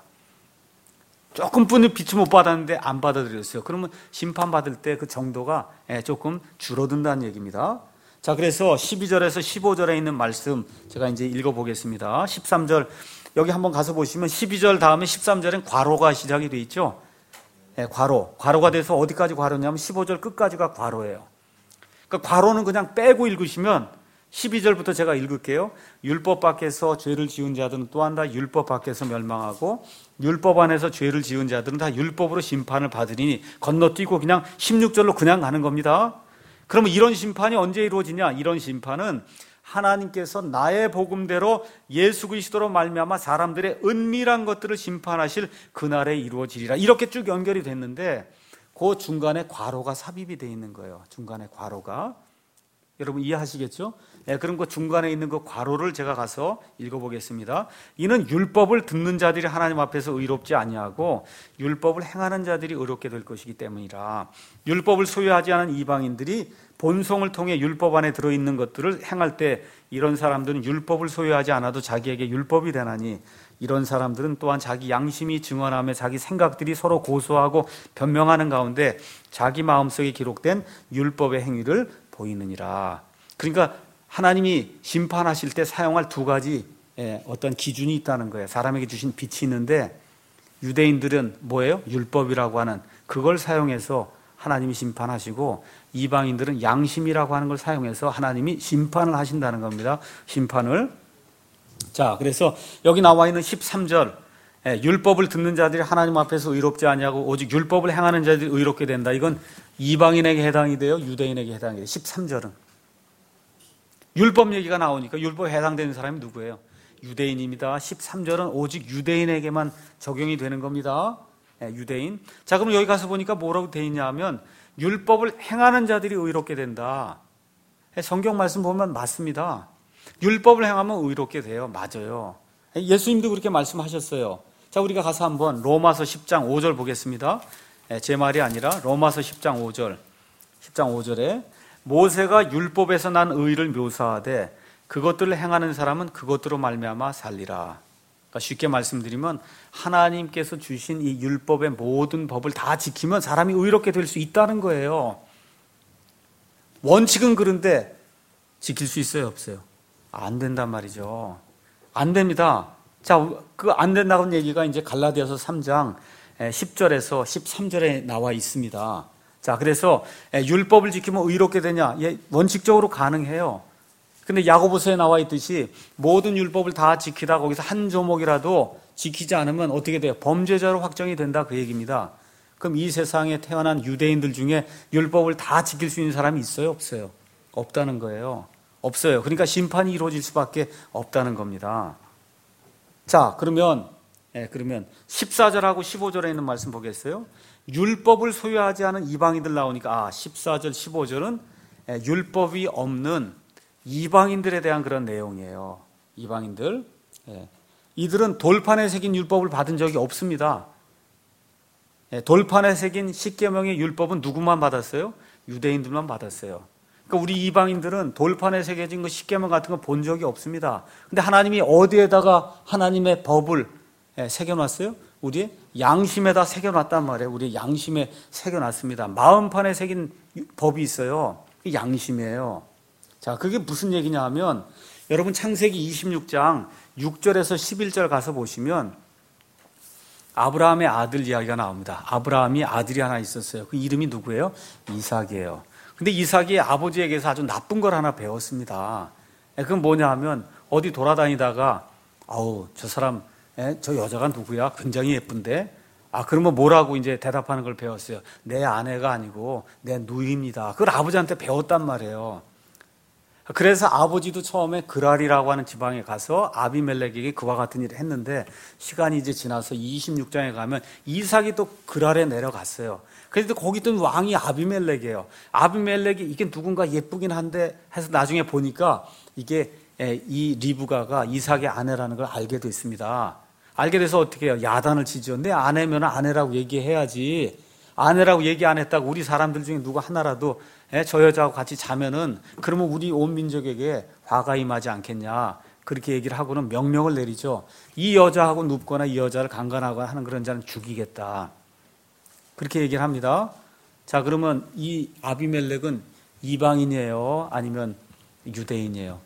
조금뿐이 빛을 못 받았는데 안 받아들였어요. 그러면 심판받을 때 그 정도가 조금 줄어든다는 얘기입니다. 자, 그래서 십이 절에서 십오 절에 있는 말씀 제가 이제 읽어보겠습니다. 십삼 절 여기 한번 가서 보시면 십이 절 다음에 십삼 절엔 괄호가 시작이 되어 있죠. 네, 괄호. 괄호가 돼서 어디까지 괄호냐면 십오 절 끝까지가 괄호예요. 그러니까 괄호는 그냥 빼고 읽으시면 십이 절부터 제가 읽을게요. 율법 밖에서 죄를 지은 자들은 또한 다 율법 밖에서 멸망하고 율법 안에서 죄를 지은 자들은 다 율법으로 심판을 받으리니 건너뛰고 그냥 십육 절로 그냥 가는 겁니다. 그러면 이런 심판이 언제 이루어지냐? 이런 심판은 하나님께서 나의 복음대로 예수 그리스도로 말미암아 사람들의 은밀한 것들을 심판하실 그날에 이루어지리라. 이렇게 쭉 연결이 됐는데 그 중간에 괄호가 삽입이 되어 있는 거예요. 중간에 괄호가. 여러분 이해하시겠죠? 예, 그럼 그 중간에 있는 그 괄호를 제가 가서 읽어보겠습니다. 이는 율법을 듣는 자들이 하나님 앞에서 의롭지 아니하고 율법을 행하는 자들이 의롭게 될 것이기 때문이라. 율법을 소유하지 않은 이방인들이 본성을 통해 율법 안에 들어있는 것들을 행할 때 이런 사람들은 율법을 소유하지 않아도 자기에게 율법이 되나니 이런 사람들은 또한 자기 양심이 증언하며 자기 생각들이 서로 고소하고 변명하는 가운데 자기 마음속에 기록된 율법의 행위를 보이느니라. 그러니까 하나님이 심판하실 때 사용할 두 가지 어떤 기준이 있다는 거예요. 사람에게 주신 빛이 있는데 유대인들은 뭐예요? 율법이라고 하는 그걸 사용해서 하나님이 심판하시고 이방인들은 양심이라고 하는 걸 사용해서 하나님이 심판을 하신다는 겁니다. 심판을. 자, 그래서 여기 나와 있는 십삼 절 율법을 듣는 자들이 하나님 앞에서 의롭지 아니하고 오직 율법을 행하는 자들이 의롭게 된다. 이건 이방인에게 해당이 돼요? 유대인에게 해당이 돼요? 십삼 절은. 율법 얘기가 나오니까 율법에 해당되는 사람이 누구예요? 유대인입니다. 십삼 절은 오직 유대인에게만 적용이 되는 겁니다. 유대인. 자, 그럼 여기 가서 보니까 뭐라고 되어 있냐 하면 율법을 행하는 자들이 의롭게 된다. 성경 말씀 보면 맞습니다. 율법을 행하면 의롭게 돼요. 맞아요. 예수님도 그렇게 말씀하셨어요. 자, 우리가 가서 한번 로마서 십 장 오 절 보겠습니다. 제 말이 아니라 로마서 십 장 오 절. 십 장 오 절에 모세가 율법에서 난 의를 묘사하되 그것들을 행하는 사람은 그것들로 말미암아 살리라. 그러니까 쉽게 말씀드리면 하나님께서 주신 이 율법의 모든 법을 다 지키면 사람이 의롭게 될 수 있다는 거예요. 원칙은 그런데 지킬 수 있어요, 없어요? 안 된단 말이죠. 안 됩니다. 자, 그 안 된다는 얘기가 이제 갈라디아서 삼 장 십 절에서 십삼 절에 나와 있습니다. 자, 그래서 율법을 지키면 의롭게 되냐? 예, 원칙적으로 가능해요. 근데 야고보서에 나와 있듯이 모든 율법을 다 지키다 거기서 한 조목이라도 지키지 않으면 어떻게 돼요? 범죄자로 확정이 된다, 그 얘기입니다. 그럼 이 세상에 태어난 유대인들 중에 율법을 다 지킬 수 있는 사람이 있어요, 없어요? 없다는 거예요. 없어요. 그러니까 심판이 이루어질 수밖에 없다는 겁니다. 자, 그러면 예, 그러면 십사 절하고 십오 절에 있는 말씀 보겠어요? 율법을 소유하지 않은 이방인들 나오니까 아, 십사 절, 십오 절은 예, 율법이 없는 이방인들에 대한 그런 내용이에요. 이방인들. 예. 이들은 돌판에 새긴 율법을 받은 적이 없습니다. 예, 돌판에 새긴 십계명의 율법은 누구만 받았어요? 유대인들만 받았어요. 그러니까 우리 이방인들은 돌판에 새겨진 그 십계명 같은 거 본 적이 없습니다. 근데 하나님이 어디에다가 하나님의 법을 예, 새겨놨어요? 우리의 양심에다 새겨놨단 말이에요. 우리의 양심에 새겨놨습니다. 마음판에 새긴 법이 있어요. 그게 양심이에요. 자, 그게 무슨 얘기냐 하면 여러분 창세기 이십육 장 육 절에서 십일 절 가서 보시면 아브라함의 아들 이야기가 나옵니다. 아브라함이 아들이 하나 있었어요. 그 이름이 누구예요? 이삭이에요. 근데 이삭이 아버지에게서 아주 나쁜 걸 하나 배웠습니다. 그건 뭐냐 하면 어디 돌아다니다가 아우 저 사람 저 여자가 누구야? 굉장히 예쁜데 아 그러면 뭐라고 이제 대답하는 걸 배웠어요. 내 아내가 아니고 내 누이입니다. 그걸 아버지한테 배웠단 말이에요. 그래서 아버지도 처음에 그랄이라고 하는 지방에 가서 아비멜렉에게 그와 같은 일을 했는데 시간이 이제 지나서 이십육 장에 가면 이삭이 또 그랄에 내려갔어요. 그래도 거기 있던 왕이 아비멜렉이에요. 아비멜렉이 이게 누군가 예쁘긴 한데 해서 나중에 보니까 이게 이 리브가가 이삭의 아내라는 걸 알게 됐습니다. 알게 돼서 어떻게 해요? 야단을 치죠. 내 아내면 아내라고 얘기해야지. 아내라고 얘기 안 했다고 우리 사람들 중에 누구 하나라도 저 여자하고 같이 자면은 그러면 우리 온 민족에게 화가 임하지 않겠냐. 그렇게 얘기를 하고는 명령을 내리죠. 이 여자하고 눕거나 이 여자를 강간하거나 하는 그런 자는 죽이겠다. 그렇게 얘기를 합니다. 자, 그러면 이 아비멜렉은 이방인이에요? 아니면 유대인이에요?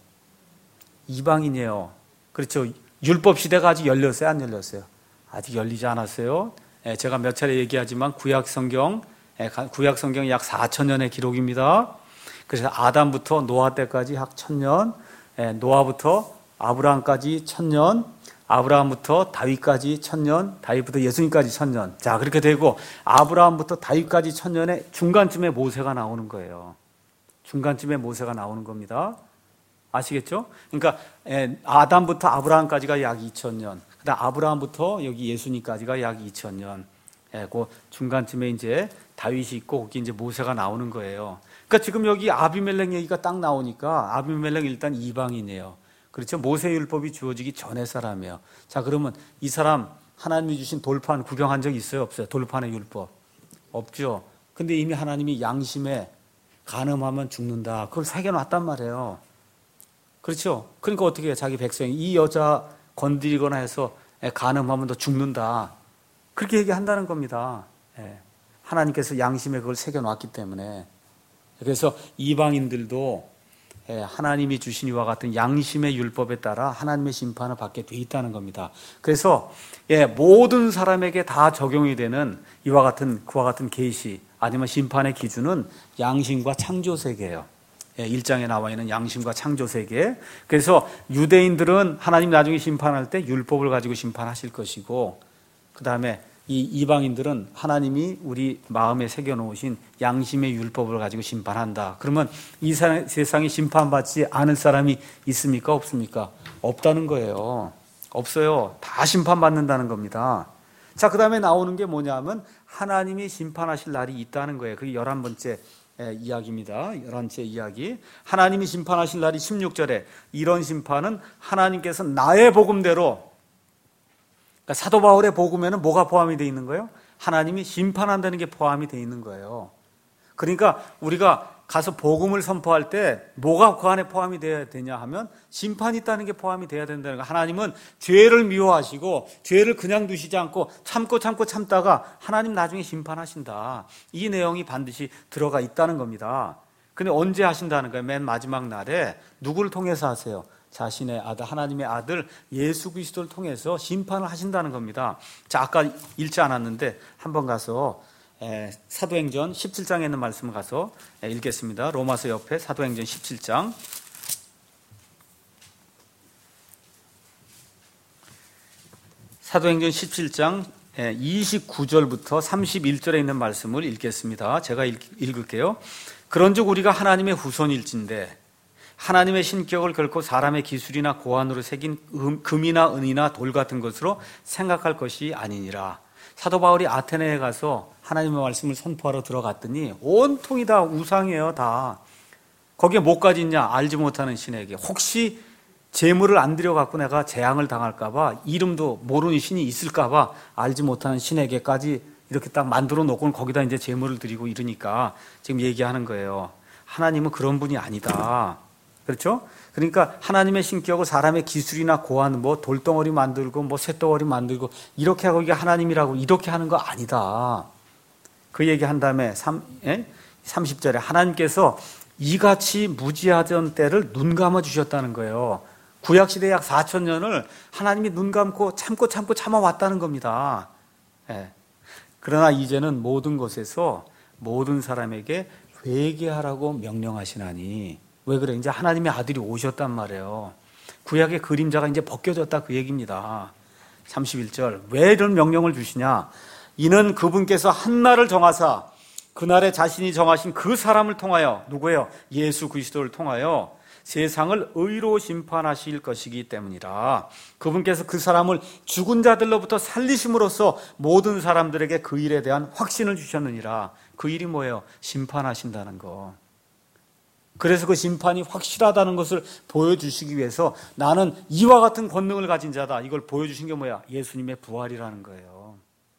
이방인이에요. 그렇죠. 율법 시대가 아직 열렸어요? 안 열렸어요? 아직 열리지 않았어요. 제가 몇 차례 얘기하지만 구약 성경, 구약 성경이 약 사천 년의 기록입니다. 그래서 아담부터 노아 때까지 약 천 년, 노아부터 아브라함까지 천 년, 아브라함부터 다윗까지 천 년, 다윗부터 예수님까지 천 년. 자, 그렇게 되고 아브라함부터 다윗까지 천 년에 중간쯤에 모세가 나오는 거예요. 중간쯤에 모세가 나오는 겁니다. 아시겠죠? 그러니까 아담부터 아브라함까지가 약 이천 년, 그다음 아브라함부터 여기 예수님까지가 약 이천 년. 그 중간쯤에 이제 다윗이 있고 거기 이제 모세가 나오는 거예요. 그러니까 지금 여기 아비멜렉 얘기가 딱 나오니까 아비멜렉 일단 이방인이에요. 그렇죠? 모세율법이 주어지기 전의 사람이에요. 자, 그러면 이 사람 하나님이 주신 돌판 구경한 적 있어요? 없어요? 돌판의 율법. 없죠. 근데 이미 하나님이 양심에 간음하면 죽는다. 그걸 새겨놨단 말이에요. 그렇죠? 그러니까 어떻게 해요? 자기 백성이 이 여자 건드리거나 해서 간음하면 너 죽는다. 그렇게 얘기한다는 겁니다. 하나님께서 양심에 그걸 새겨놨기 때문에. 그래서 이방인들도 하나님이 주신 이와 같은 양심의 율법에 따라 하나님의 심판을 받게 돼 있다는 겁니다. 그래서 모든 사람에게 다 적용이 되는 이와 같은 그와 같은 계시 아니면 심판의 기준은 양심과 창조세계예요. 일 장에 나와 있는 양심과 창조세계. 그래서 유대인들은 하나님 나중에 심판할 때 율법을 가지고 심판하실 것이고, 그 다음에 이 이방인들은 하나님이 우리 마음에 새겨놓으신 양심의 율법을 가지고 심판한다. 그러면 이 세상에 심판받지 않을 사람이 있습니까? 없습니까? 없다는 거예요. 없어요. 다 심판받는다는 겁니다. 자, 그 다음에 나오는 게 뭐냐면 하나님이 심판하실 날이 있다는 거예요. 그게 열한 번째 이야기입니다. 열한 번째 이야기. 하나님이 심판하실 날이 십육 절에 이런 심판은 하나님께서 나의 복음대로, 그러니까 사도 바울의 복음에는 뭐가 포함이 되어 있는 거예요? 하나님이 심판한다는 게 포함이 되어 있는 거예요. 그러니까 우리가 가서 복음을 선포할 때 뭐가 그 안에 포함이 되어야 되냐 하면 심판이 있다는 게 포함이 되어야 된다는 거예요. 하나님은 죄를 미워하시고 죄를 그냥 두시지 않고 참고 참고 참다가 하나님 나중에 심판하신다. 이 내용이 반드시 들어가 있다는 겁니다. 근데 언제 하신다는 거예요? 맨 마지막 날에 누구를 통해서 하세요? 자신의 아들, 하나님의 아들 예수 그리스도를 통해서 심판을 하신다는 겁니다. 자, 아까 읽지 않았는데 한번 가서 에, 사도행전 십칠 장에 있는 말씀을 가서 에, 읽겠습니다. 로마서 옆에 사도행전 십칠 장 사도행전 십칠 장 에, 이십구 절부터 삼십일 절에 있는 말씀을 읽겠습니다. 제가 읽, 읽을게요. 그런즉 우리가 하나님의 후손일진데 하나님의 신격을 결코 사람의 기술이나 고안으로 새긴 음, 금이나 은이나 돌 같은 것으로 생각할 것이 아니니라. 사도 바울이 아테네에 가서 하나님의 말씀을 선포하러 들어갔더니 온통이 다 우상이에요. 다. 거기에 뭐까지 있냐? 알지 못하는 신에게. 혹시 재물을 안 들여갖고 내가 재앙을 당할까 봐, 이름도 모르는 신이 있을까 봐 알지 못하는 신에게까지 이렇게 딱 만들어 놓고는 거기다 이제 재물을 드리고 이러니까 지금 얘기하는 거예요. 하나님은 그런 분이 아니다. 그렇죠? 그러니까 하나님의 신격을 사람의 기술이나 고안, 뭐 돌덩어리 만들고 뭐 쇳덩어리 만들고 이렇게 하고 이게 하나님이라고 이렇게 하는 거 아니다. 그 얘기한 다음에 삼십 절에 하나님께서 이같이 무지하던 때를 눈 감아 주셨다는 거예요. 구약시대 약 사천 년을 하나님이 눈 감고 참고 참고 참아왔다는 겁니다. 예. 그러나 이제는 모든 것에서 모든 사람에게 회개하라고 명령하시나니. 왜 그래? 이제 하나님의 아들이 오셨단 말이에요. 구약의 그림자가 이제 벗겨졌다 그 얘기입니다. 삼십일 절. 왜 이런 명령을 주시냐? 이는 그분께서 한 날을 정하사 그날에 자신이 정하신 그 사람을 통하여, 누구예요? 예수 그리스도를 통하여 세상을 의로 심판하실 것이기 때문이라. 그분께서 그 사람을 죽은 자들로부터 살리심으로써 모든 사람들에게 그 일에 대한 확신을 주셨느니라. 그 일이 뭐예요? 심판하신다는 거. 그래서 그 심판이 확실하다는 것을 보여주시기 위해서 나는 이와 같은 권능을 가진 자다. 이걸 보여주신 게 뭐야? 예수님의 부활이라는 거예요.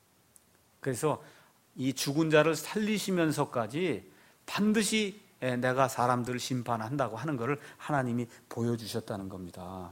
그래서 이 죽은 자를 살리시면서까지 반드시 내가 사람들을 심판한다고 하는 것을 하나님이 보여주셨다는 겁니다.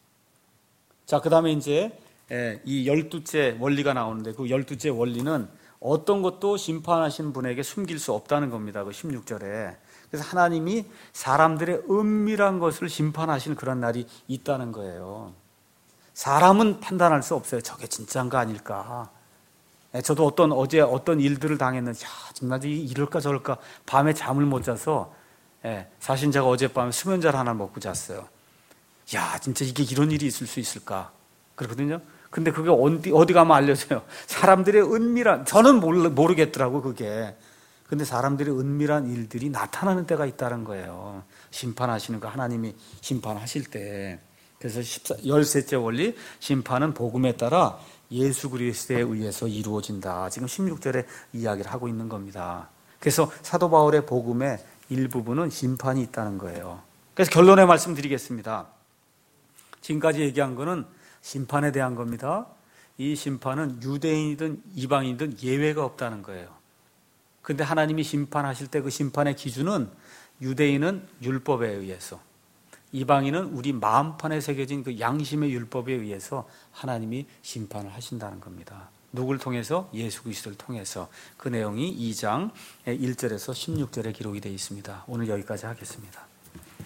자, 그 다음에 이제 이 열두째 원리가 나오는데 그 열두째 원리는 어떤 것도 심판하신 분에게 숨길 수 없다는 겁니다. 그 십육 절에. 그래서 하나님이 사람들의 은밀한 것을 심판하시는 그런 날이 있다는 거예요. 사람은 판단할 수 없어요. 저게 진짜인가 아닐까. 저도 어떤 어제 어떤 일들을 당했는지, 야, 정말 이럴까 저럴까 밤에 잠을 못 자서, 예, 사실 제가 어젯밤에 수면제를 하나 먹고 잤어요. 야, 진짜 이게 이런 일이 있을 수 있을까? 그렇거든요. 근데 그게 어디 어디 가면 알려져요. 사람들의 은밀한, 저는 모르, 모르겠더라고 그게. 근데 사람들의 은밀한 일들이 나타나는 때가 있다는 거예요. 심판하시는 거 하나님이 심판하실 때. 그래서 열셋째 원리, 심판은 복음에 따라 예수 그리스도에 의해서 이루어진다. 지금 십육 절에 이야기를 하고 있는 겁니다. 그래서 사도 바울의 복음에 일부분은 심판이 있다는 거예요. 그래서 결론의 말씀 드리겠습니다. 지금까지 얘기한 거는 심판에 대한 겁니다. 이 심판은 유대인이든 이방인이든 예외가 없다는 거예요. 그런데 하나님이 심판하실 때 그 심판의 기준은 유대인은 율법에 의해서, 이방인은 우리 마음판에 새겨진 그 양심의 율법에 의해서 하나님이 심판을 하신다는 겁니다. 누굴 통해서? 예수 그리스도를 통해서. 그 내용이 이 장 일 절에서 십육 절에 기록이 되어 있습니다. 오늘 여기까지 하겠습니다.